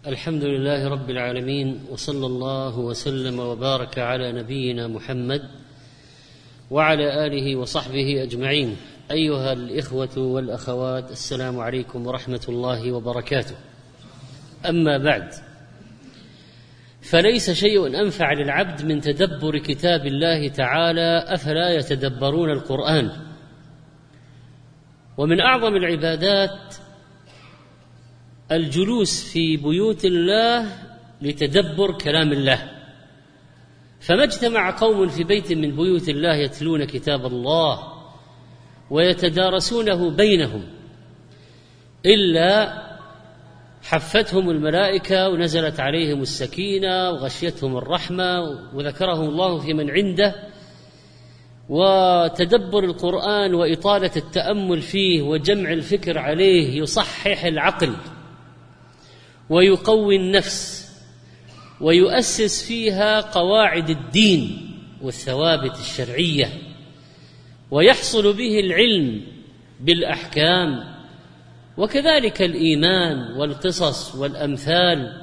الحمد لله رب العالمين، وصلى الله وسلم وبارك على نبينا محمد وعلى آله وصحبه أجمعين. أيها الإخوة والأخوات، السلام عليكم ورحمة الله وبركاته. أما بعد، فليس شيء أنفع للعبد من تدبر كتاب الله تعالى، أفلا يتدبرون القرآن. ومن أعظم العبادات الجلوس في بيوت الله لتدبر كلام الله، فما اجتمع قوم في بيت من بيوت الله يتلون كتاب الله ويتدارسونه بينهم إلا حفتهم الملائكة ونزلت عليهم السكينة وغشيتهم الرحمة وذكرهم الله في من عنده. وتدبر القرآن وإطالة التأمل فيه وجمع الفكر عليه يصحح العقل ويقوي النفس ويؤسس فيها قواعد الدين والثوابت الشرعية، ويحصل به العلم بالأحكام، وكذلك الإيمان والقصص والأمثال.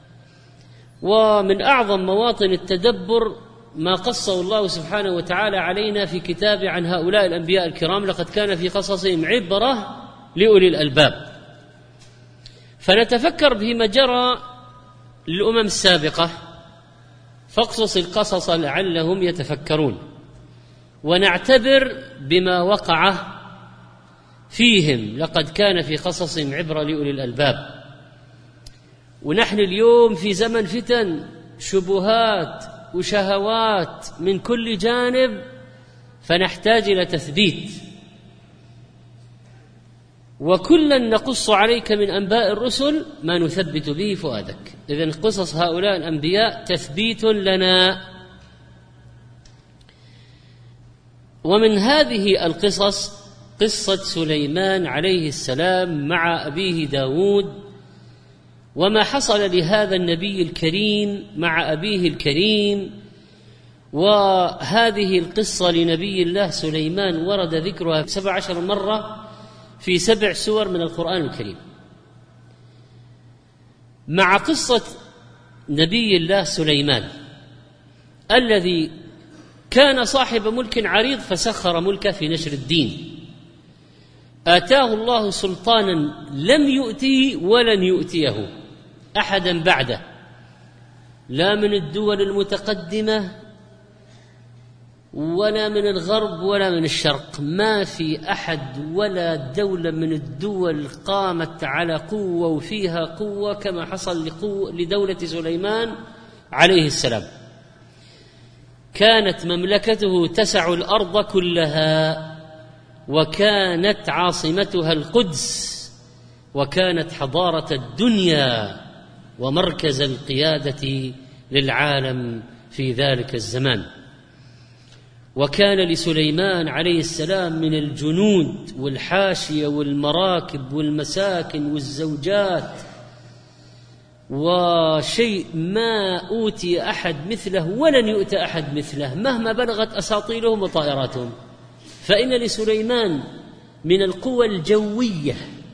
ومن أعظم مواطن التدبر ما قصه الله سبحانه وتعالى علينا في كتابه عن هؤلاء الأنبياء الكرام: لقد كان في قصصهم عبرة لأولي الألباب. فنتفكر بما جرى للأمم السابقة، فاقصص القصص لعلهم يتفكرون، ونعتبر بما وقع فيهم: لقد كان في قصصهم عبرة لأولي الألباب. ونحن اليوم في زمن فتن، شبهات وشهوات من كل جانب، فنحتاج إلى تثبيت. وكلا نقص عليك من أنباء الرسل ما نثبت به فؤادك. إذن قصص هؤلاء الأنبياء تثبيت لنا. ومن هذه القصص قصة سليمان عليه السلام مع أبيه داود، وما حصل لهذا النبي الكريم مع أبيه الكريم. وهذه القصة لنبي الله سليمان ورد ذكرها 17 مرة في 7 سور من القرآن الكريم. مع قصة نبي الله سليمان الذي كان صاحب ملك عريض فسخر ملكه في نشر الدين، آتاه الله سلطانا لم يؤته ولن يؤتيه أحدا بعده، لا من الدول المتقدمة ولا من الغرب ولا من الشرق. ما في أحد ولا دولة من الدول قامت على قوة وفيها قوة كما حصل لدولة سليمان عليه السلام. كانت مملكته تسع الأرض كلها، وكانت عاصمتها القدس، وكانت حضارة الدنيا ومركز القيادة للعالم في ذلك الزمان. وكان لسليمان عليه السلام من الجنود والحاشية والمراكب والمساكن والزوجات وشيء ما أوتي أحد مثله ولن يؤتى أحد مثله مهما بلغت أساطيلهم وطائراتهم. فإن لسليمان من القوى الجوية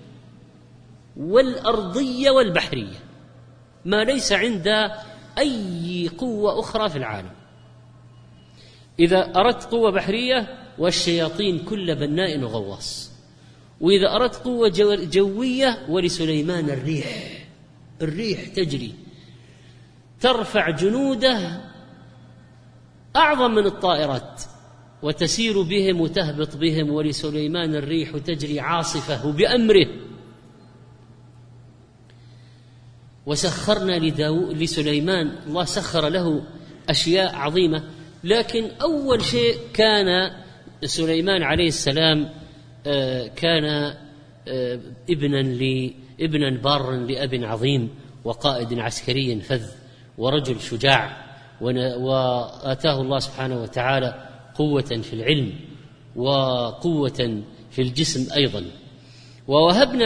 والأرضية والبحرية ما ليس عند أي قوة أخرى في العالم. إذا أردت قوة بحرية والشياطين كل بناء وغواص، وإذا أردت قوة جوية ولسليمان الريح تجري ترفع جنوده أعظم من الطائرات وتسير بهم وتهبط بهم، ولسليمان الريح تجري عاصفة بأمره. وسخرنا لسليمان، الله سخر له أشياء عظيمة، لكن أول شيء كان سليمان عليه السلام كان ابنا بارا لأب عظيم وقائد عسكري فذ ورجل شجاع، وآتاه الله سبحانه وتعالى قوة في العلم وقوة في الجسم أيضا. ووهبنا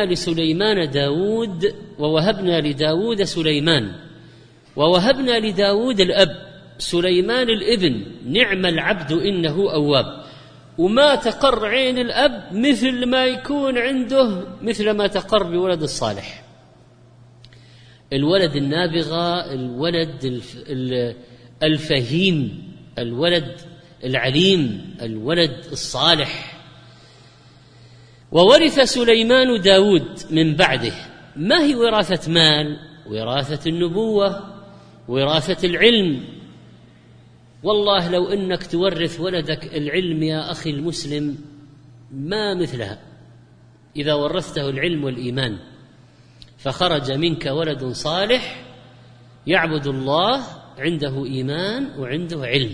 لداود سليمان، ووهبنا لداود الأب سليمان الابن، نعم العبد إنه أواب. وما تقر عين الأب مثل ما يكون عنده مثل ما تقر بولد الصالح. الولد النابغة، الولد الفهيم، الولد العليم، الولد الصالح. وورث سليمان داود من بعده. ما هي وراثة مال؟ وراثة النبوة، وراثة العلم. والله لو أنك تورث ولدك العلم يا أخي المسلم ما مثلها، إذا ورثته العلم والإيمان فخرج منك ولد صالح يعبد الله، عنده إيمان وعنده علم.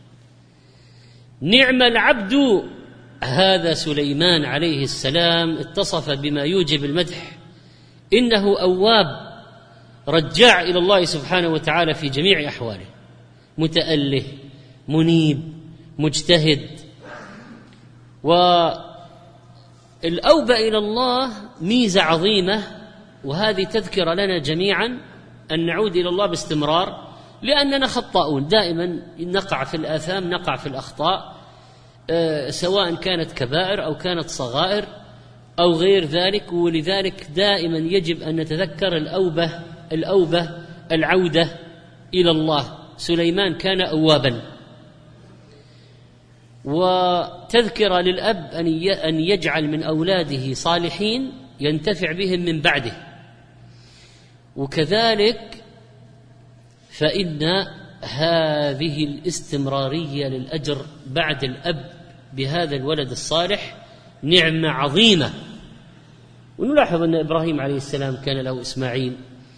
نعم العبد هذا سليمان عليه السلام، اتصف بما يوجب المدح، إنه أواب رجاع إلى الله سبحانه وتعالى في جميع أحواله، متأله منيب مجتهد. والأوبة إلى الله ميزة عظيمة، وهذه تذكر لنا جميعا أن نعود إلى الله باستمرار، لأننا خطاؤون دائما، نقع في الآثام، نقع في الأخطاء، سواء كانت كبائر أو كانت صغائر أو غير ذلك. ولذلك دائما يجب أن نتذكر الأوبة العودة إلى الله. سليمان كان أوابا. وتذكر للأب أن يجعل من أولاده صالحين ينتفع بهم من بعده. وكذلك فإن هذه الاستمرارية للأجر بعد الأب بهذا الولد الصالح نعمة عظيمة. ونلاحظ أن إبراهيم عليه السلام كان له إسماعيل،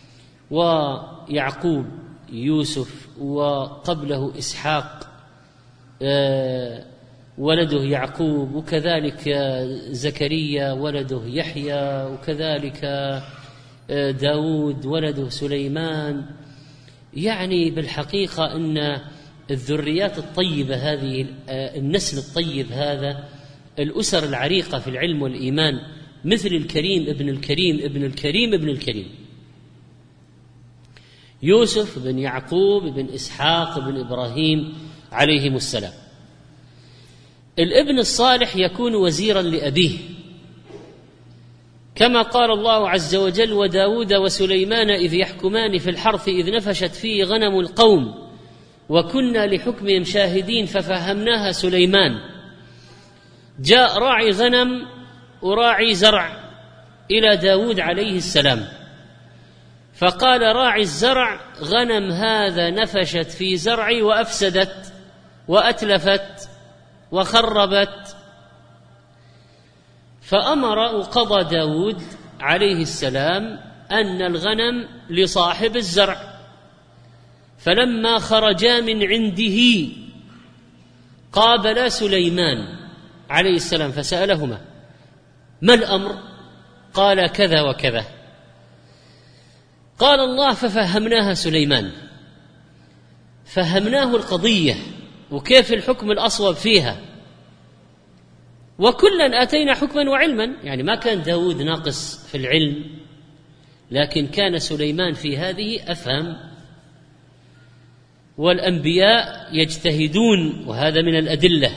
ويعقوب يوسف، وقبله إسحاق ولده يعقوب، وكذلك زكريا ولده يحيى، وكذلك داود ولده سليمان. يعني بالحقيقة أن الذريات الطيبة هذه، النسل الطيب هذا، الأسر العريقة في العلم والإيمان، مثل الكريم ابن الكريم ابن الكريم ابن الكريم، يوسف بن يعقوب بن إسحاق بن إبراهيم عليهم السلام. الابن الصالح يكون وزيرا لأبيه، كما قال الله عز وجل: وداود وسليمان إذ يحكمان في الحرث إذ نفشت فيه غنم القوم وكنا لحكمهم شاهدين ففهمناها سليمان. جاء راعي غنم وراعي زرع إلى داود عليه السلام، فقال راعي الزرع: غنم هذا نفشت في زرعي وأفسدت وأتلفت وخربت. فأمر وقضى داود عليه السلام أن الغنم لصاحب الزرع. فلما خرجا من عنده قابلا سليمان عليه السلام فسألهما: ما الأمر؟ قال: كذا وكذا. قال الله: ففهمناها سليمان، فهمناه القضية وكيف الحكم الأصوب فيها، وكلا آتينا حكما وعلما. يعني ما كان داود ناقص في العلم، لكن كان سليمان في هذه أفهم. والأنبياء يجتهدون، وهذا من الأدلة.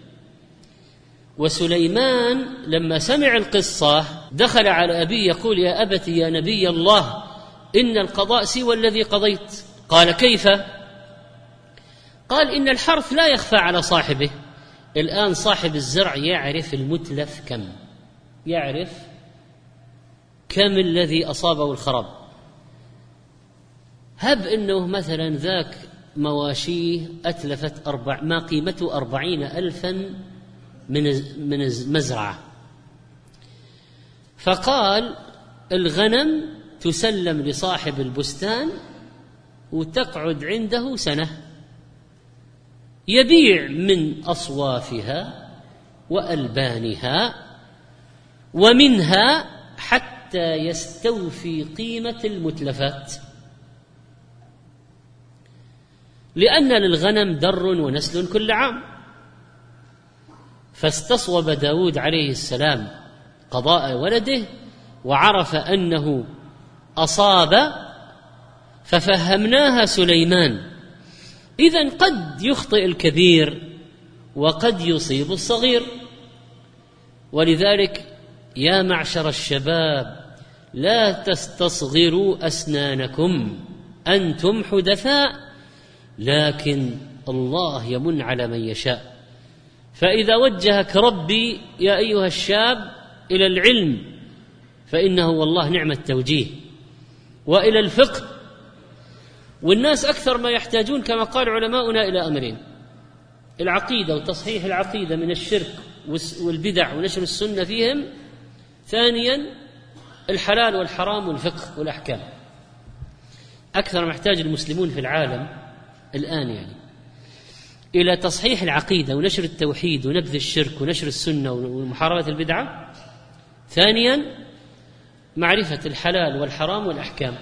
وسليمان لما سمع القصة دخل على أبيه يقول: يا أبت يا نبي الله، إن القضاء سوى الذي قضيت. قال: كيف؟ قال: إن الحرث لا يخفى على صاحبه. الآن صاحب الزرع يعرف المتلف كم، يعرف كم الذي أصابه الخراب. هب أنه مثلا ذاك مواشيه أتلفت ما قيمته 40,000 من المزرعة، فقال: الغنم تسلم لصاحب البستان وتقعد عنده سنة، يبيع من أصوافها وألبانها ومنها حتى يستوفي قيمة المتلفات، لأن للغنم در ونسل كل عام. فاستصوب داود عليه السلام قضاء ولده وعرف أنه أصاب، ففهمناها سليمان. إذن قد يخطئ الكبير وقد يصيب الصغير. ولذلك يا معشر الشباب، لا تستصغروا أسنانكم أنتم حدثاء، لكن الله يمن على من يشاء. فإذا وجهك ربي يا أيها الشاب إلى العلم فإنه والله نعم التوجيه، وإلى الفقه. والناس أكثر ما يحتاجون كما قال علماؤنا إلى أمرين: العقيدة وتصحيح العقيدة من الشرك والبدع ونشر السنة فيهم. ثانيا الحلال والحرام والفقه والأحكام. أكثر ما يحتاج المسلمون في العالم الآن يعني إلى تصحيح العقيدة ونشر التوحيد ونبذ الشرك ونشر السنة ومحاربة البدعة. ثانيا معرفة الحلال والحرام والأحكام.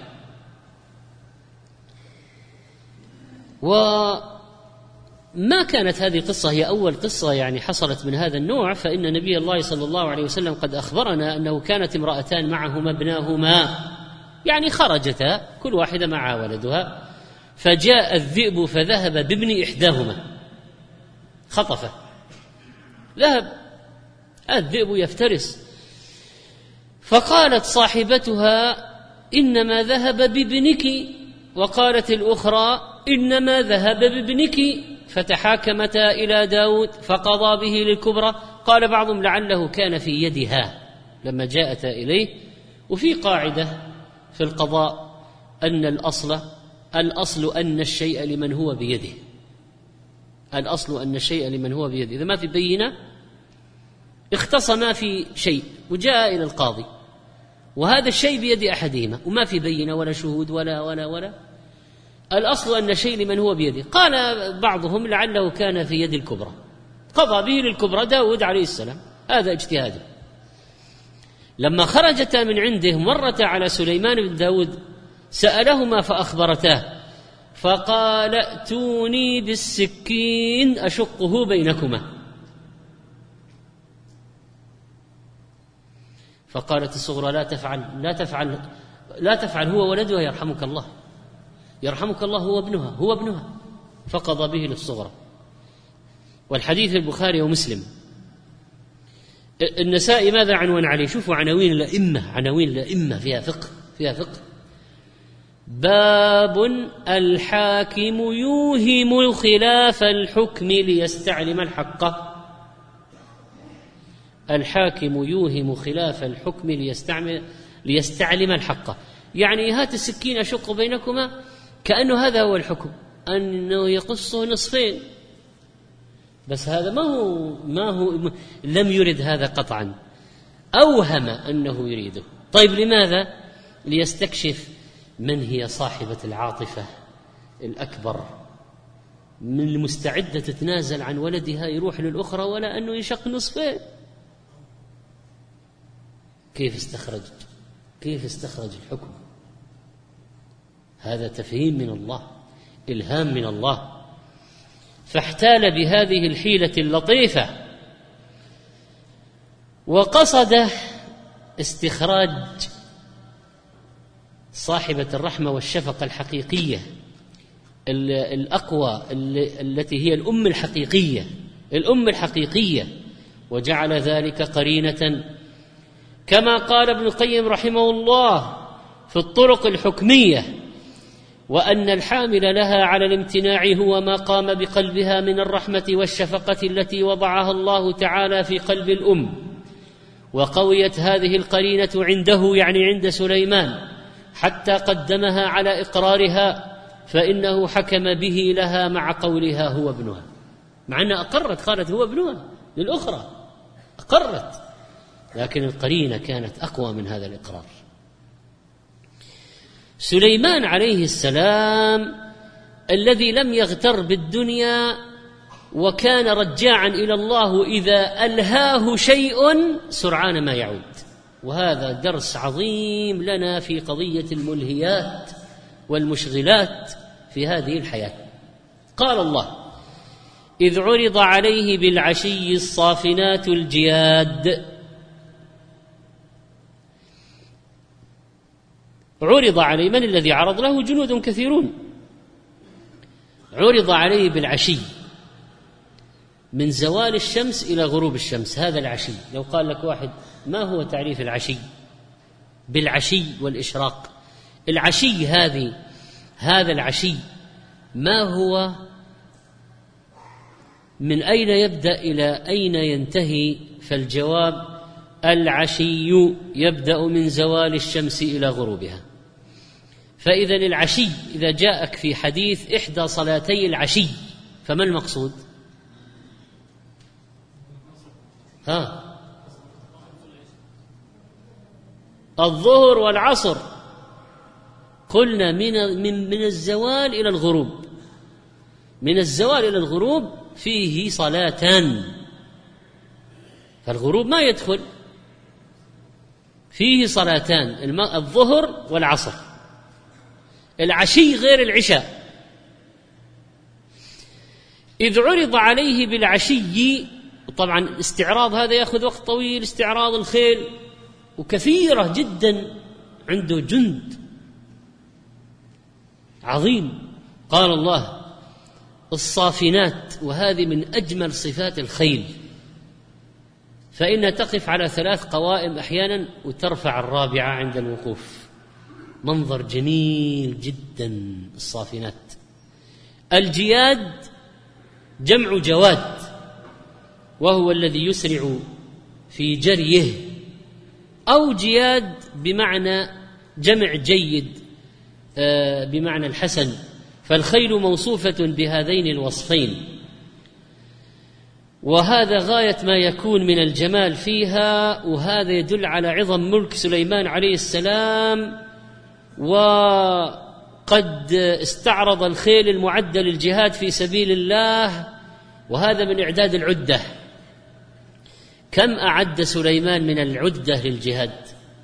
وما كانت هذه القصة هي أول قصة يعني حصلت من هذا النوع، فإن نبي الله صلى الله عليه وسلم قد أخبرنا أنه كانت امرأتان معهما ابناهما، يعني خرجتا كل واحدة مع ولدها، فجاء الذئب فذهب بابن إحداهما خطفه، ذهب الذئب يفترس، فقالت صاحبتها إنما ذهب بابنك، وقالت الأخرى إنما ذهب بابنك، فتحاكمتا إلى داود فقضى به للكبرى. قال بعضهم لعله كان في يدها لما جاءتا إليه. وفي قاعدة في القضاء أن الأصل أن الشيء لمن هو بيده، الأصل أن الشيء لمن هو بيده. إذا ما في بينة اختصما في شيء وجاء إلى القاضي وهذا الشيء بيد أحدهما وما في بينة ولا شهود ولا الأصل أن الشيء لمن هو بيده. قال بعضهم لعله كان في يد الكبرى، قضى به للكبرى داود عليه السلام، هذا اجتهاده. لما خرجتا من عنده مرتا على سليمان بن داود سألهما فأخبرتاه، فقال ائتوني بالسكين أشقه بينكما. فقالت الصغرى لا تفعل هو ولدها يرحمك الله هو ابنها فقضى به للصغرى. والحديث البخاري ومسلم. النسائي ماذا عنوان عليه؟ شوفوا عناوين الأئمة فيها فقه. باب الحاكم يوهم خلاف الحكم ليستعلم الحق. الحاكم يوهم خلاف الحكم ليستعلم الحق، يعني هات السكين أشق بينكما، كأنه هذا هو الحكم، أنه يقصه نصفين. بس هذا ما هو لم يرد هذا قطعا، أوهم أنه يريده. طيب لماذا؟ ليستكشف من هي صاحبة العاطفة الأكبر، من المستعدة تتنازل عن ولدها يروح للأخرى ولا أنه يشق نصفين. كيف استخرج الحكم؟ هذا تفهيم من الله، إلهام من الله. فاحتال بهذه الحيلة اللطيفة وقصد استخراج صاحبة الرحمة والشفقة الحقيقية الأقوى التي هي الأم الحقيقية، وجعل ذلك قرينة كما قال ابن القيم رحمه الله في الطرق الحكمية: وأن الحامل لها على الامتناع هو ما قام بقلبها من الرحمة والشفقة التي وضعها الله تعالى في قلب الأم. وقويت هذه القرينة عنده، يعني عند سليمان، حتى قدمها على إقرارها، فإنه حكم به لها مع قولها هو ابنها، مع أنها أقرت، قالت هو ابنها للأخرى، أقرت، لكن القرينة كانت أقوى من هذا الإقرار. سليمان عليه السلام الذي لم يغتر بالدنيا وكان رجاعا إلى الله، إذا ألهاه شيء سرعان ما يعود. وهذا درس عظيم لنا في قضية الملهيات والمشغلات في هذه الحياة. قال الله: إذ عرض عليه بالعشي الصافنات الجياد. عرض عليه، من الذي عرض له؟ جنود كثيرون. عرض عليه بالعشي، من زوال الشمس إلى غروب الشمس، هذا العشي. لو قال لك واحد ما هو تعريف العشي بالعشي والإشراق. العشي هذا العشي ما هو؟ من أين يبدأ إلى أين ينتهي؟ فالجواب: العشي يبدأ من زوال الشمس إلى غروبها. فإذا العشي إذا جاءك في حديث إحدى صلاتي العشي فما المقصود؟ الظهر والعصر. قلنا من الزوال إلى الغروب. من الزوال إلى الغروب فيه صلاتان، فالغروب ما يدخل، فيه صلاتان: الظهر والعصر. العشي غير العشاء. إذ عرض عليه بالعشي، طبعا استعراض هذا يأخذ وقت طويل، استعراض الخيل، وكثيرة جدا، عنده جند عظيم. قال الله: الصافنات، وهذه من أجمل صفات الخيل، فإنها تقف على 3 قوائم أحيانا وترفع الرابعة عند الوقوف. منظر جميل جدا الصافنات. الجياد جمع جواد، وهو الذي يسرع في جريه، أو جياد بمعنى جمع جيد بمعنى الحسن، فالخيل موصوفة بهذين الوصفين، وهذا غاية ما يكون من الجمال فيها. وهذا يدل على عظم ملك سليمان عليه السلام، وقد استعرض الخيل المعدة للجهاد في سبيل الله، وهذا من إعداد العدة. كم أعد سليمان من العدة للجهاد؟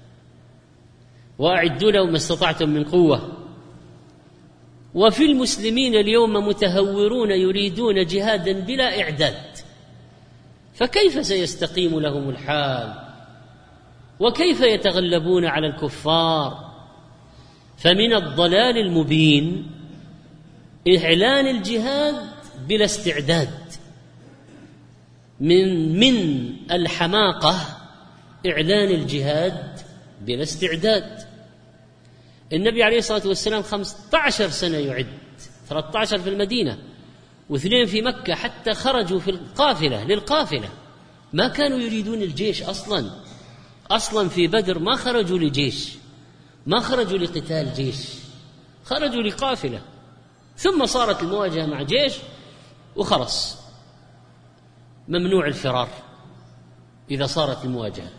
وأعدوا له ما استطعتم من قوة. وفي المسلمين اليوم متهورون يريدون جهادا بلا إعداد، فكيف سيستقيم لهم الحال؟ وكيف يتغلبون على الكفار؟ فمن الضلال المبين إعلان الجهاد بلا استعداد، من الحماقة إعلان الجهاد بلا استعداد. النبي عليه الصلاة والسلام 15 سنة يعد، 13 في المدينة و2 في مكة، حتى خرجوا في القافلة للقافلة. ما كانوا يريدون الجيش أصلا في بدر ما خرجوا لجيش، ما خرجوا لقتال جيش، خرجوا لقافلة، ثم صارت المواجهة مع جيش وخلص ممنوع الفرار إذا صارت المواجهة.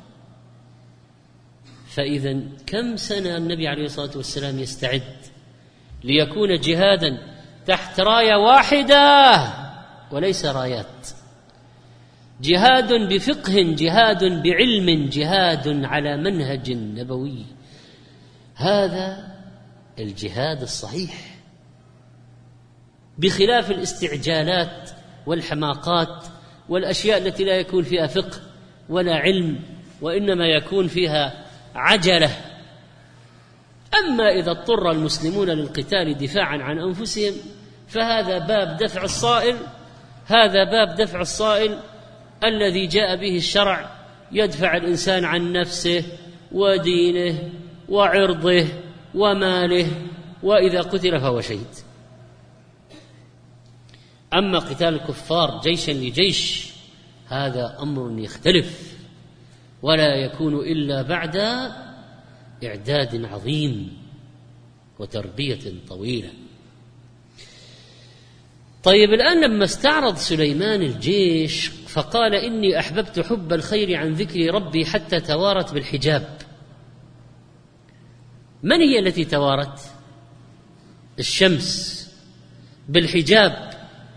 فإذا كم سنة النبي عليه الصلاة والسلام يستعد ليكون جهادا تحت راية واحدة وليس رايات، جهاد بفقه، جهاد بعلم، جهاد على منهج نبوي. هذا الجهاد الصحيح، بخلاف الاستعجالات والحماقات والأشياء التي لا يكون فيها فقه ولا علم، وإنما يكون فيها عجلة. أما إذا اضطر المسلمون للقتال دفاعا عن أنفسهم فهذا باب دفع الصائل، هذا باب دفع الصائل الذي جاء به الشرع، يدفع الإنسان عن نفسه ودينه وعرضه وماله، وإذا قتل فهو شهيد. أما قتال الكفار جيشا لجيش هذا أمر يختلف، ولا يكون إلا بعد إعداد عظيم وتربية طويلة. طيب الآن لما استعرض سليمان الجيش فقال: إني أحببت حب الخير عن ذكر ربي حتى توارت بالحجاب. من هي التي توارت؟ الشمس بالحجاب.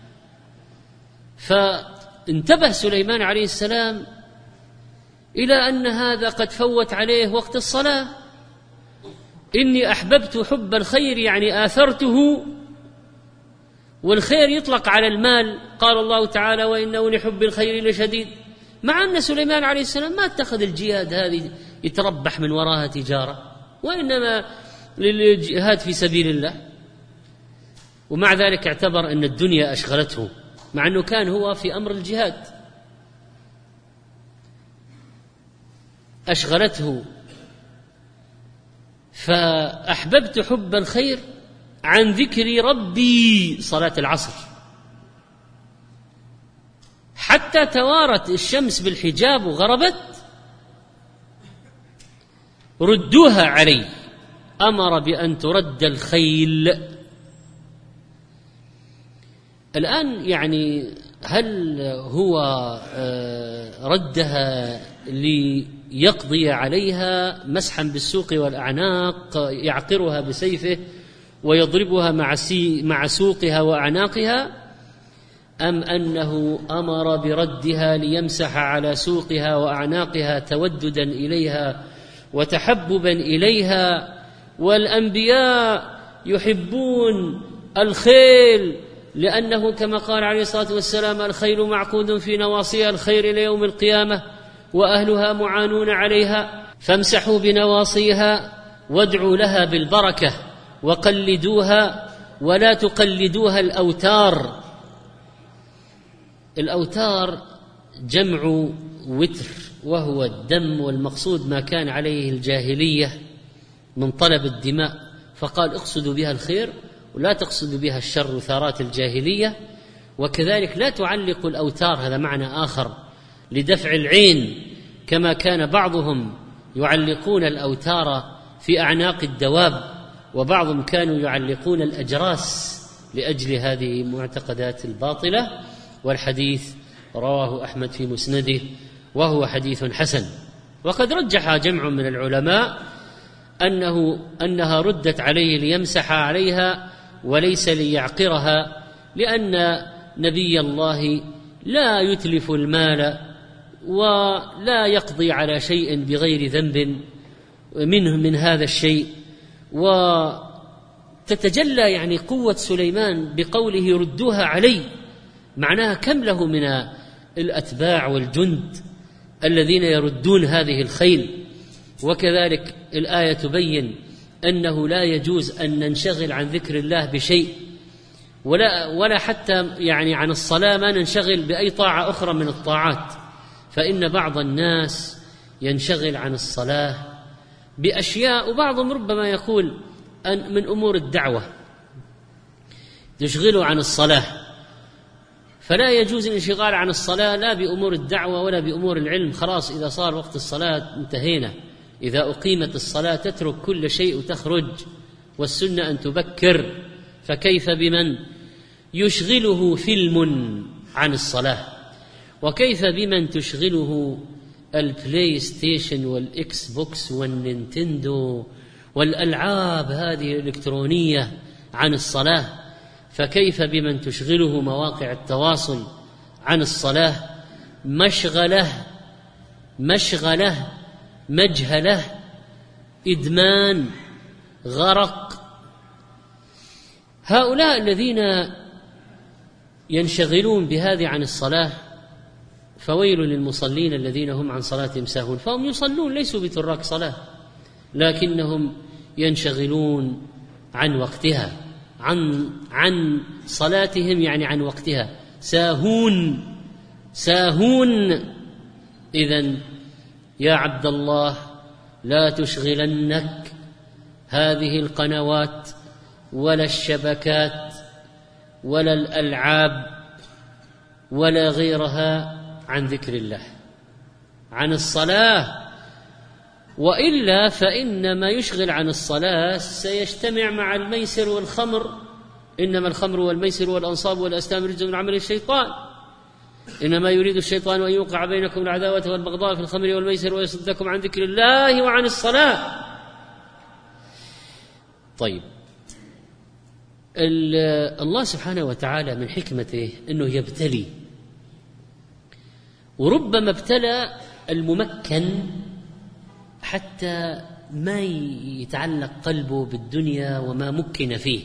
فانتبه سليمان عليه السلام إلى أن هذا قد فوت عليه وقت الصلاة. إني أحببت حب الخير يعني آثرته، والخير يطلق على المال. قال الله تعالى: وإنه لحب الخير لشديد. مع أن سليمان عليه السلام ما اتخذ الجهاد هذه يتربح من وراها تجارة، وإنما للجهاد في سبيل الله، ومع ذلك اعتبر أن الدنيا أشغلته، مع أنه كان هو في أمر الجهاد أشغلته فأحببت حب الخير عن ذكر ربي صلاة العصر، حتى توارت الشمس بالحجاب وغربت ردوها علي، أمر بأن ترد الخيل. الآن يعني هل هو ردها ليقضي عليها مسحا بالسوق والأعناق، يعقرها بسيفه ويضربها مع سوقها وأعناقها، أم أنه أمر بردها ليمسح على سوقها وأعناقها توددا إليها وتحببا إليها؟ والأنبياء يحبون الخيل لأنه كما قال عليه الصلاة والسلام: الخيل معقود في نواصيها الخير إلى يوم القيامة وأهلها معانون عليها، فامسحوا بنواصيها وادعوا لها بالبركة وقلدوها ولا تقلدوها الأوتار. الأوتار جمع وتر، وهو الدم، والمقصود ما كان عليه الجاهلية من طلب الدماء، فقال اقصدوا بها الخير ولا تقصدوا بها الشر، ثارات الجاهلية. وكذلك لا تعلقوا الأوتار، هذا معنى آخر لدفع العين، كما كان بعضهم يعلقون الأوتار في أعناق الدواب، وبعضهم كانوا يعلقون الأجراس لأجل هذه المعتقدات الباطلة. والحديث رواه أحمد في مسنده وهو حديث حسن. وقد رجح جمع من العلماء أنها ردت عليه ليمسح عليها وليس ليعقرها، لأن نبي الله لا يتلف المال ولا يقضي على شيء بغير ذنب منه من هذا الشيء. وتتجلى يعني قوة سليمان بقوله ردوها علي، معناها كم له من الأتباع والجند الذين يردون هذه الخيل. وكذلك الآية تبين أنه لا يجوز أن ننشغل عن ذكر الله بشيء، ولا حتى يعني عن الصلاة ما ننشغل بأي طاعة أخرى من الطاعات، فإن بعض الناس ينشغل عن الصلاة بأشياء، وبعضهم ربما يقول أن من أمور الدعوة يشغلوا عن الصلاة، فلا يجوز الانشغال عن الصلاة لا بأمور الدعوة ولا بأمور العلم. خلاص إذا صار وقت الصلاة انتهينا، إذا أقيمت الصلاة تترك كل شيء وتخرج، والسنة أن تبكر. فكيف بمن يشغله فيلم عن الصلاة؟ وكيف بمن تشغله البلاي ستيشن والإكس بوكس والنينتندو والألعاب هذه الإلكترونية عن الصلاة؟ فكيف بمن تشغله مواقع التواصل عن الصلاة؟ مشغله مجهله، إدمان، غرق. هؤلاء الذين ينشغلون بهذه عن الصلاة فويل للمصلين الذين هم عن صلاتهم ساهون. فهم يصلون ليسوا بتراك صلاة، لكنهم ينشغلون عن وقتها، عن صلاتهم يعني عن وقتها، ساهون. إذن يا عبد الله لا تشغلنك هذه القنوات ولا الشبكات ولا الألعاب ولا غيرها عن ذكر الله، عن الصلاة، وإلا فإن ما يشغل عن الصلاة سيجتمع مع الميسر والخمر. إنما الخمر والميسر والأنصاب والأزلام رجس من عمل الشيطان، إنما يريد الشيطان أن يوقع بينكم العداوة والبغضاء في الخمر والميسر ويصدكم عن ذكر الله وعن الصلاة. طيب، الله سبحانه وتعالى من حكمته أنه يبتلي، وربما ابتلى الممكن حتى ما يتعلق قلبه بالدنيا وما مكن فيه،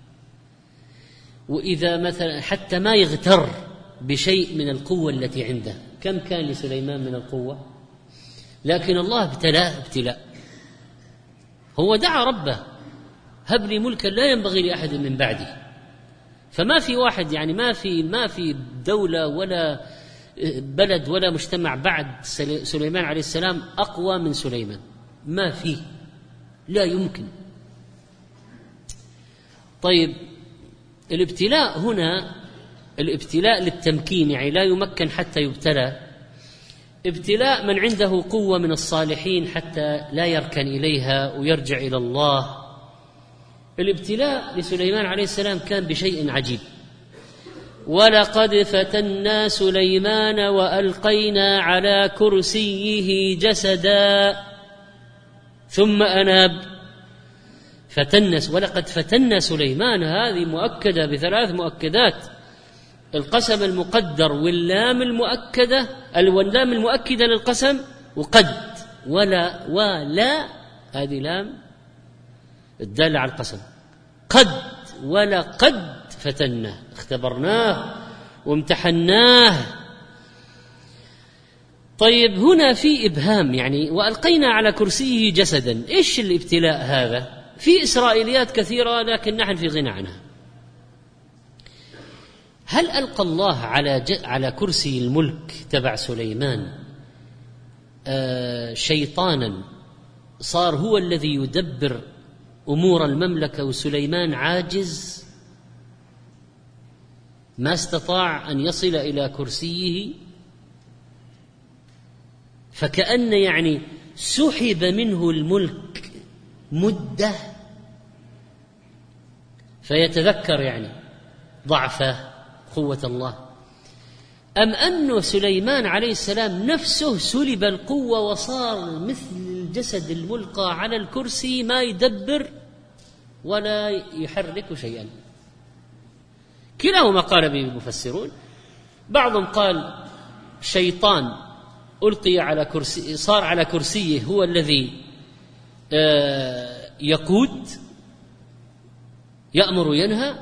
وإذا مثلا حتى ما يغتر بشيء من القوة التي عنده. كم كان لسليمان من القوة؟ لكن الله ابتلاه ابتلاء. هو دعا ربه: هب لي ملكا لا ينبغي لأحد من بعدي. فما في واحد، يعني ما في دولة ولا بلد ولا مجتمع بعد سليمان عليه السلام أقوى من سليمان، ما فيه. لا يمكن. طيب الابتلاء هنا الابتلاء للتمكين، يعني لا يمكن حتى يبتلى. ابتلاء من عنده قوة من الصالحين حتى لا يركن إليها ويرجع إلى الله. الابتلاء لسليمان عليه السلام كان بشيء عجيب. ولقد فتنا سليمان وألقينا على كرسيه جسدا ثم أناب. ولقد فتنا سليمان، هذه مؤكدة بثلاث مؤكدات: القسم المقدر واللام المؤكدة، واللام المؤكدة للقسم، وقد ولا هذه لام الدالة على القسم. قد ولقد فتناه، اختبرناه وامتحناه. طيب هنا في إبهام، يعني وألقينا على كرسيه جسدا، إيش الابتلاء هذا؟ في إسرائيليات كثيرة لكن نحن في غنى عنها. هل ألقى الله على كرسي الملك تبع سليمان شيطانا صار هو الذي يدبر أمور المملكة وسليمان عاجز ما استطاع أن يصل إلى كرسيه؟ فكأن يعني سحب منه الملك مدة فيتذكر يعني ضعفه قوة الله، أم أن سليمان عليه السلام نفسه سلب القوة وصار مثل الجسد الملقى على الكرسي ما يدبر ولا يحرك شيئا؟ كلاهما قال به المفسرون. بعضهم قال شيطان ألقي على كرسي، صار على كرسيه هو الذي يقود، يأمر وينهى،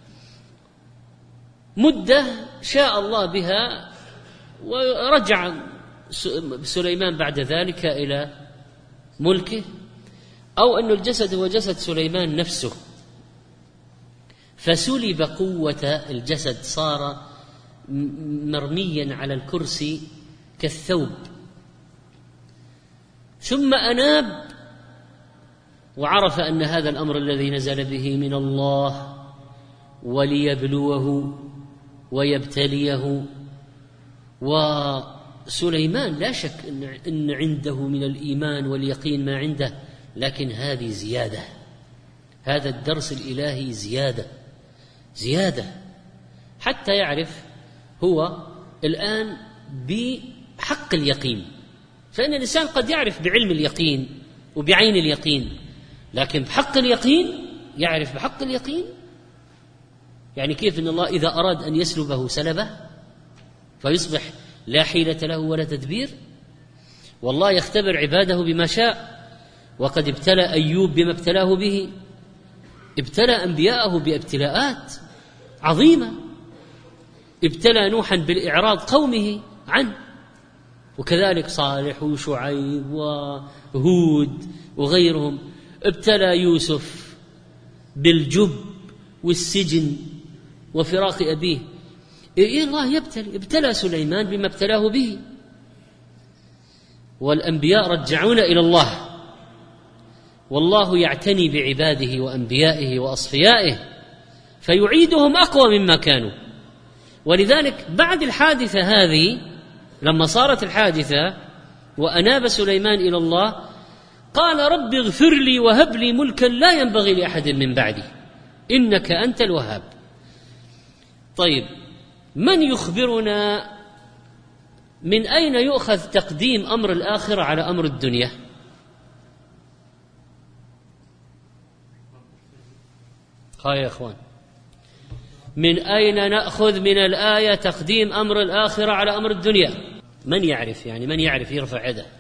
مدة شاء الله بها ورجع سليمان بعد ذلك إلى ملكه، أو أن الجسد هو جسد سليمان نفسه فسلب قوة الجسد، صار مرميا على الكرسي كالثوب. ثم أناب وعرف أن هذا الأمر الذي نزل به من الله وليبلوه ويبتليه. وسليمان لا شك أن عنده من الإيمان واليقين ما عنده، لكن هذه زيادة، هذا الدرس الإلهي زيادة حتى يعرف هو الآن بحق اليقين. فإن الإنسان قد يعرف بعلم اليقين وبعين اليقين، لكن بحق اليقين يعرف بحق اليقين. يعني كيف أن الله إذا أراد أن يسلبه سلبه فيصبح لا حيلة له ولا تدبير؟ والله يختبر عباده بما شاء، وقد ابتلى أيوب بما ابتلاه به، ابتلى أنبياءه بابتلاءات عظيمة، ابتلى نوحا بالإعراض قومه عنه، وكذلك صالح وشعيب وهود وغيرهم، ابتلى يوسف بالجب والسجن وفراق أبيه. الله ابتلى سليمان بما ابتلاه به. والأنبياء رجعون إلى الله، والله يعتني بعباده وأنبيائه وأصفيائه فيعيدهم أقوى مما كانوا. ولذلك بعد الحادثة هذه، لما صارت الحادثة وأناب سليمان إلى الله، قال رب اغفر لي وهب لي ملكا لا ينبغي لأحد من بعدي إنك أنت الوهاب. طيب من يخبرنا من أين يؤخذ تقديم أمر الآخرة على أمر الدنيا؟ يا إخوان، من أين نأخذ من الآية تقديم أمر الآخرة على أمر الدنيا؟ من يعرف؟ يعني من يعرف يرفع يده؟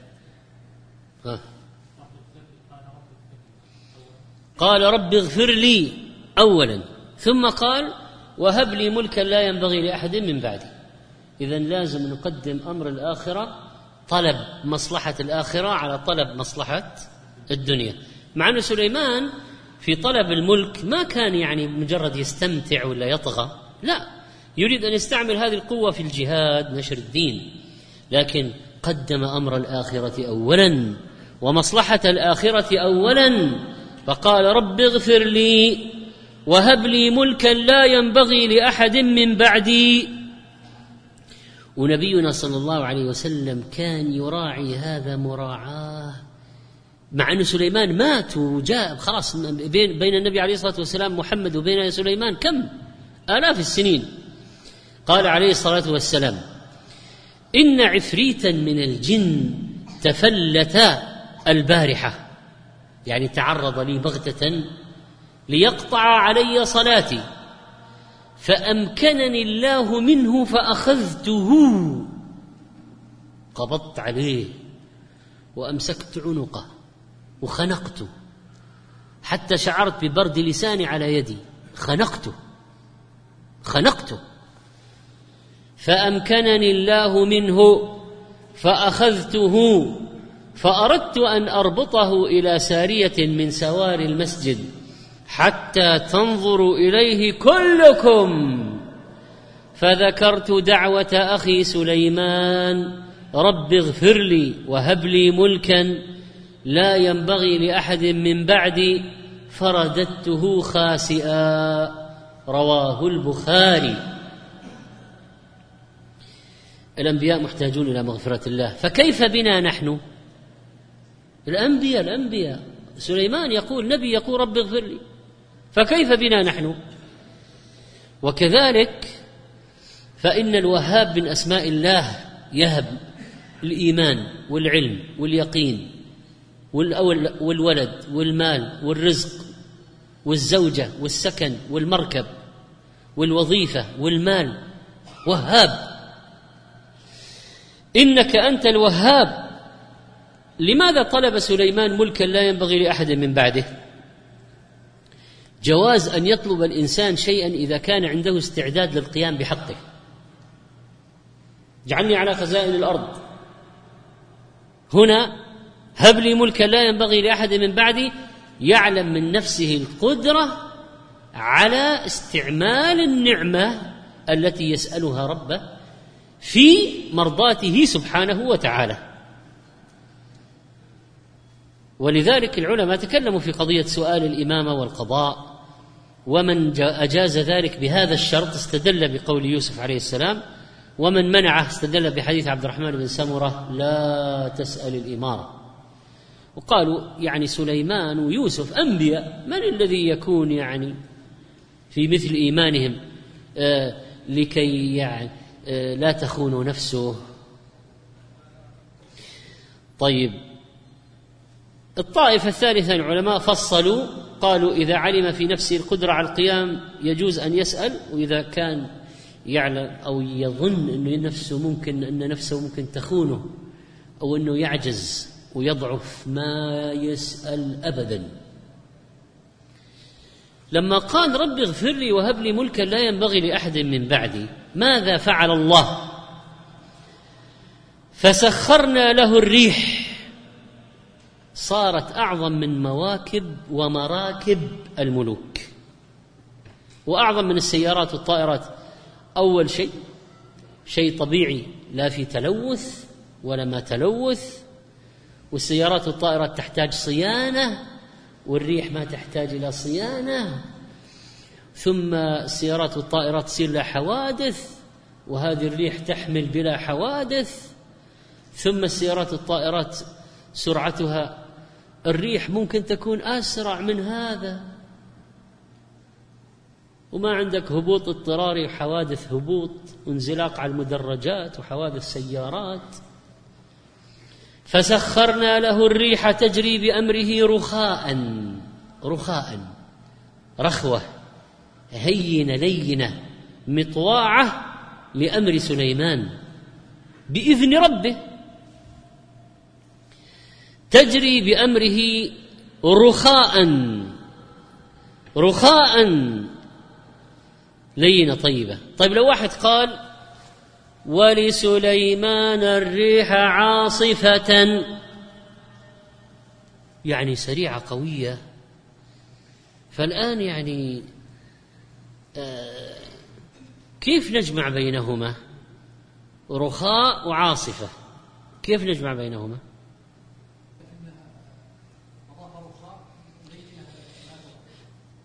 قال رب اغفر لي أولا، ثم قال وهب لي ملكا لا ينبغي لأحد من بعدي. إذن لازم نقدم أمر الآخرة، طلب مصلحة الآخرة على طلب مصلحة الدنيا. مع أن سليمان في طلب الملك ما كان يعني مجرد يستمتع ولا يطغى، لا، يريد أن يستعمل هذه القوة في الجهاد نشر الدين، لكن قدم أمر الآخرة أولا ومصلحة الآخرة أولا، فقال رب اغفر لي وهب لي ملكا لا ينبغي لأحد من بعدي. ونبينا صلى الله عليه وسلم كان يراعي هذا مراعاة، مع أن سليمان مات وجاء خلاص بين النبي عليه الصلاة والسلام محمد وبين سليمان كم آلاف السنين. قال عليه الصلاة والسلام: إن عفريتا من الجن تفلت البارحة، يعني تعرض لي بغتة ليقطع علي صلاتي، فأمكنني الله منه فأخذته، قبضت عليه وأمسكت عنقه وخنقته حتى شعرت ببرد لساني على يدي، خنقته فأمكنني الله منه فأخذته، فأردت أن أربطه إلى سارية من سوار المسجد حتى تنظروا إليه كلكم، فذكرت دعوة أخي سليمان رب اغفر لي وهب لي ملكا لا ينبغي لأحد من بعدي، فرددته خاسئا. رواه البخاري. الأنبياء محتاجون إلى مغفرة الله، فكيف بنا نحن؟ الأنبياء سليمان يقول، نبي يقول رب اغفر لي، فكيف بنا نحن؟ وكذلك فإن الوهاب من أسماء الله، يهب الإيمان والعلم واليقين والولد والمال والرزق والزوجة والسكن والمركب والوظيفة والمال، وهاب. إنك أنت الوهاب. لماذا طلب سليمان ملكا لا ينبغي لأحد من بعده؟ جواز أن يطلب الإنسان شيئا إذا كان عنده استعداد للقيام بحقه. اجعلني على خزائن الأرض، هنا هب لي ملكا لا ينبغي لأحد من بعدي، يعلم من نفسه القدرة على استعمال النعمة التي يسألها ربه في مرضاته سبحانه وتعالى. ولذلك العلماء تكلموا في قضية سؤال الإمامة والقضاء، ومن أجاز ذلك بهذا الشرط استدل بقول يوسف عليه السلام، ومن منعه استدل بحديث عبد الرحمن بن سمرة لا تسأل الإمارة. وقالوا يعني سليمان ويوسف أنبياء، من الذي يكون يعني في مثل إيمانهم لكي يعني لا تخون نفسه. طيب، الطائفة الثالثة العلماء فصلوا، قالوا إذا علم في نفسه القدرة على القيام يجوز أن يسأل، وإذا كان يعلم أو يظن أن نفسه ممكن تخونه أو أنه يعجز ويضعف ما يسأل أبدا. لما قال رب اغفر لي وهب لي ملكا لا ينبغي لأحد من بعدي، ماذا فعل الله؟ فسخرنا له الريح، صارت أعظم من مواكب ومراكب الملوك، وأعظم من السيارات والطائرات. أول شيء طبيعي لا في تلوث ولا ما تلوث، والسيارات والطائرات تحتاج صيانة، والريح ما تحتاج إلى صيانة. ثم السيارات والطائرات تصير لها حوادث، وهذه الريح تحمل بلا حوادث. ثم السيارات والطائرات سرعتها، الريح ممكن تكون أسرع من هذا، وما عندك هبوط اضطراري وحوادث هبوط وانزلاق على المدرجات وحوادث سيارات. فسخرنا له الريح تجري بأمره رخاء، رخوة هينة لينة مطواعة لأمر سليمان بإذن ربه، تجري بأمره رخاء لينة طيبة. طيب لو واحد قال ولسليمان الريح عاصفة، يعني سريعة قوية، فالآن يعني كيف نجمع بينهما؟ رخاء وعاصفة، كيف نجمع بينهما؟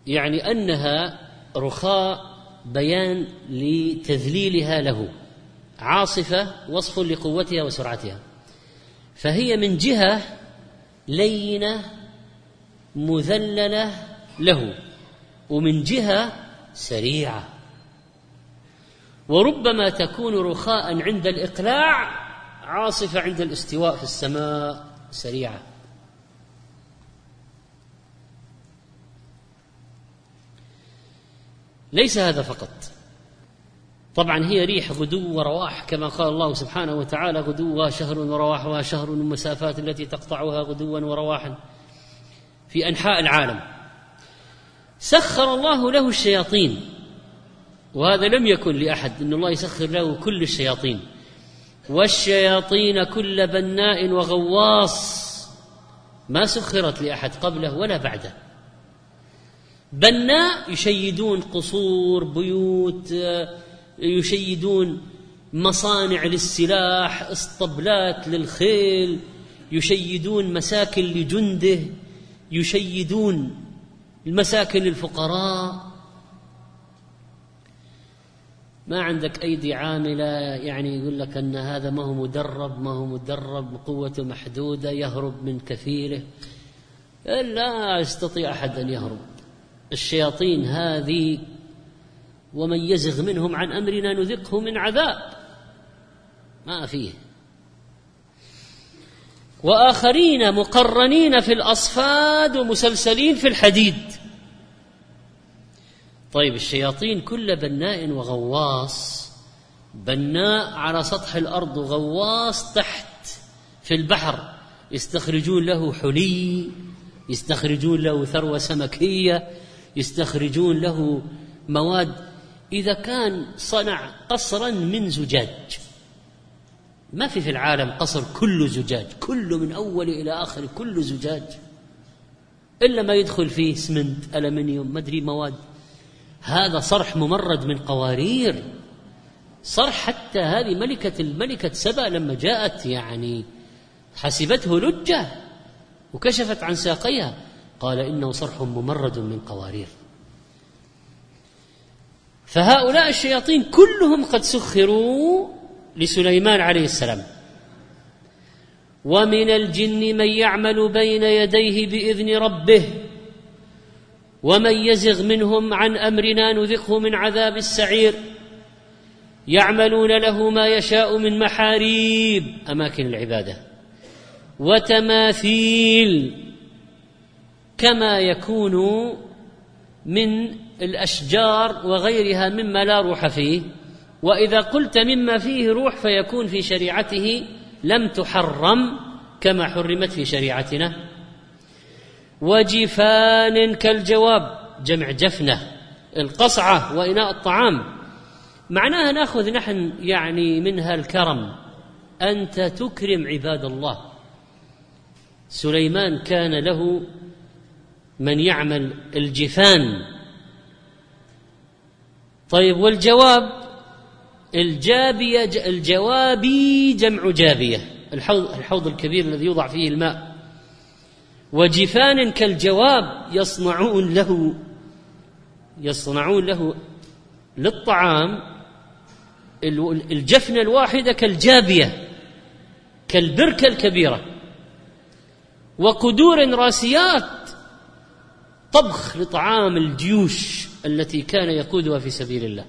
يعني أنها رخاء بيان لتذليلها له، عاصفة وصف لقوتها وسرعتها، فهي من جهة لينة مذللة له، ومن جهة سريعة، وربما تكون رخاء عند الإقلاع، عاصفة عند الاستواء في السماء سريعة. ليس هذا فقط، طبعا هي ريح غدو ورواح كما قال الله سبحانه وتعالى: غدوها شهر ورواحها شهر، المسافات التي تقطعها غدوا ورواحا في أنحاء العالم. سخر الله له الشياطين، وهذا لم يكن لأحد، إن الله يسخر له كل الشياطين، والشياطين كل بناء وغواص، ما سخرت لأحد قبله ولا بعده. بناء يشيدون قصور، بيوت، يشيدون مصانع للسلاح، اسطبلات للخيل، يشيدون مساكن لجنده، يشيدون المساكن للفقراء. ما عندك أيدي عاملة يعني يقول لك أن هذا ما هو مدرب قوته محدودة يهرب من كفيله، لا يستطيع أحد أن يهرب. الشياطين هذه ومن يزغ منهم عن أمرنا نذقه من عذاب، ما فيه. وآخرين مقرنين في الأصفاد ومسلسلين في الحديد. طيب الشياطين كل بناء وغواص، بناء على سطح الأرض وغواص تحت في البحر، يستخرجون له حلي، يستخرجون له ثروة سمكية، يستخرجون له مواد. إذا كان صنع قصرا من زجاج، ما في العالم قصر كله زجاج، كله من أول إلى آخر كله زجاج، إلا ما يدخل فيه سمنت، ألمنيوم، مدري مواد. هذا صرح ممرد من قوارير، صرح حتى هذه الملكة سبأ لما جاءت يعني حسبته لجة وكشفت عن ساقيها، قال إنه صرح ممرد من قوارير. فهؤلاء الشياطين كلهم قد سخروا لسليمان عليه السلام. ومن الجن من يعمل بين يديه بإذن ربه ومن يزغ منهم عن أمرنا نذقه من عذاب السعير. يعملون له ما يشاء من محاريب، أماكن العبادة، وتماثيل، كما يكون من الأشجار وغيرها مما لا روح فيه. وإذا قلت مما فيه روح فيكون في شريعته لم تحرم كما حرمت في شريعتنا. وجفان كالجواب، جمع جفنة، القصعة وإناء الطعام، معناها نأخذ نحن يعني منها الكرم، أنت تكرم عباد الله. سليمان كان له من يعمل الجفان. طيب والجواب، الجوابي جمع جابية، الحوض الكبير الذي يوضع فيه الماء. وجفان كالجواب، يصنعون له للطعام الجفنة الواحدة كالجابية، كالبركة الكبيرة. وقدور راسيات، طبخ لطعام الجيوش التي كان يقودها في سبيل الله.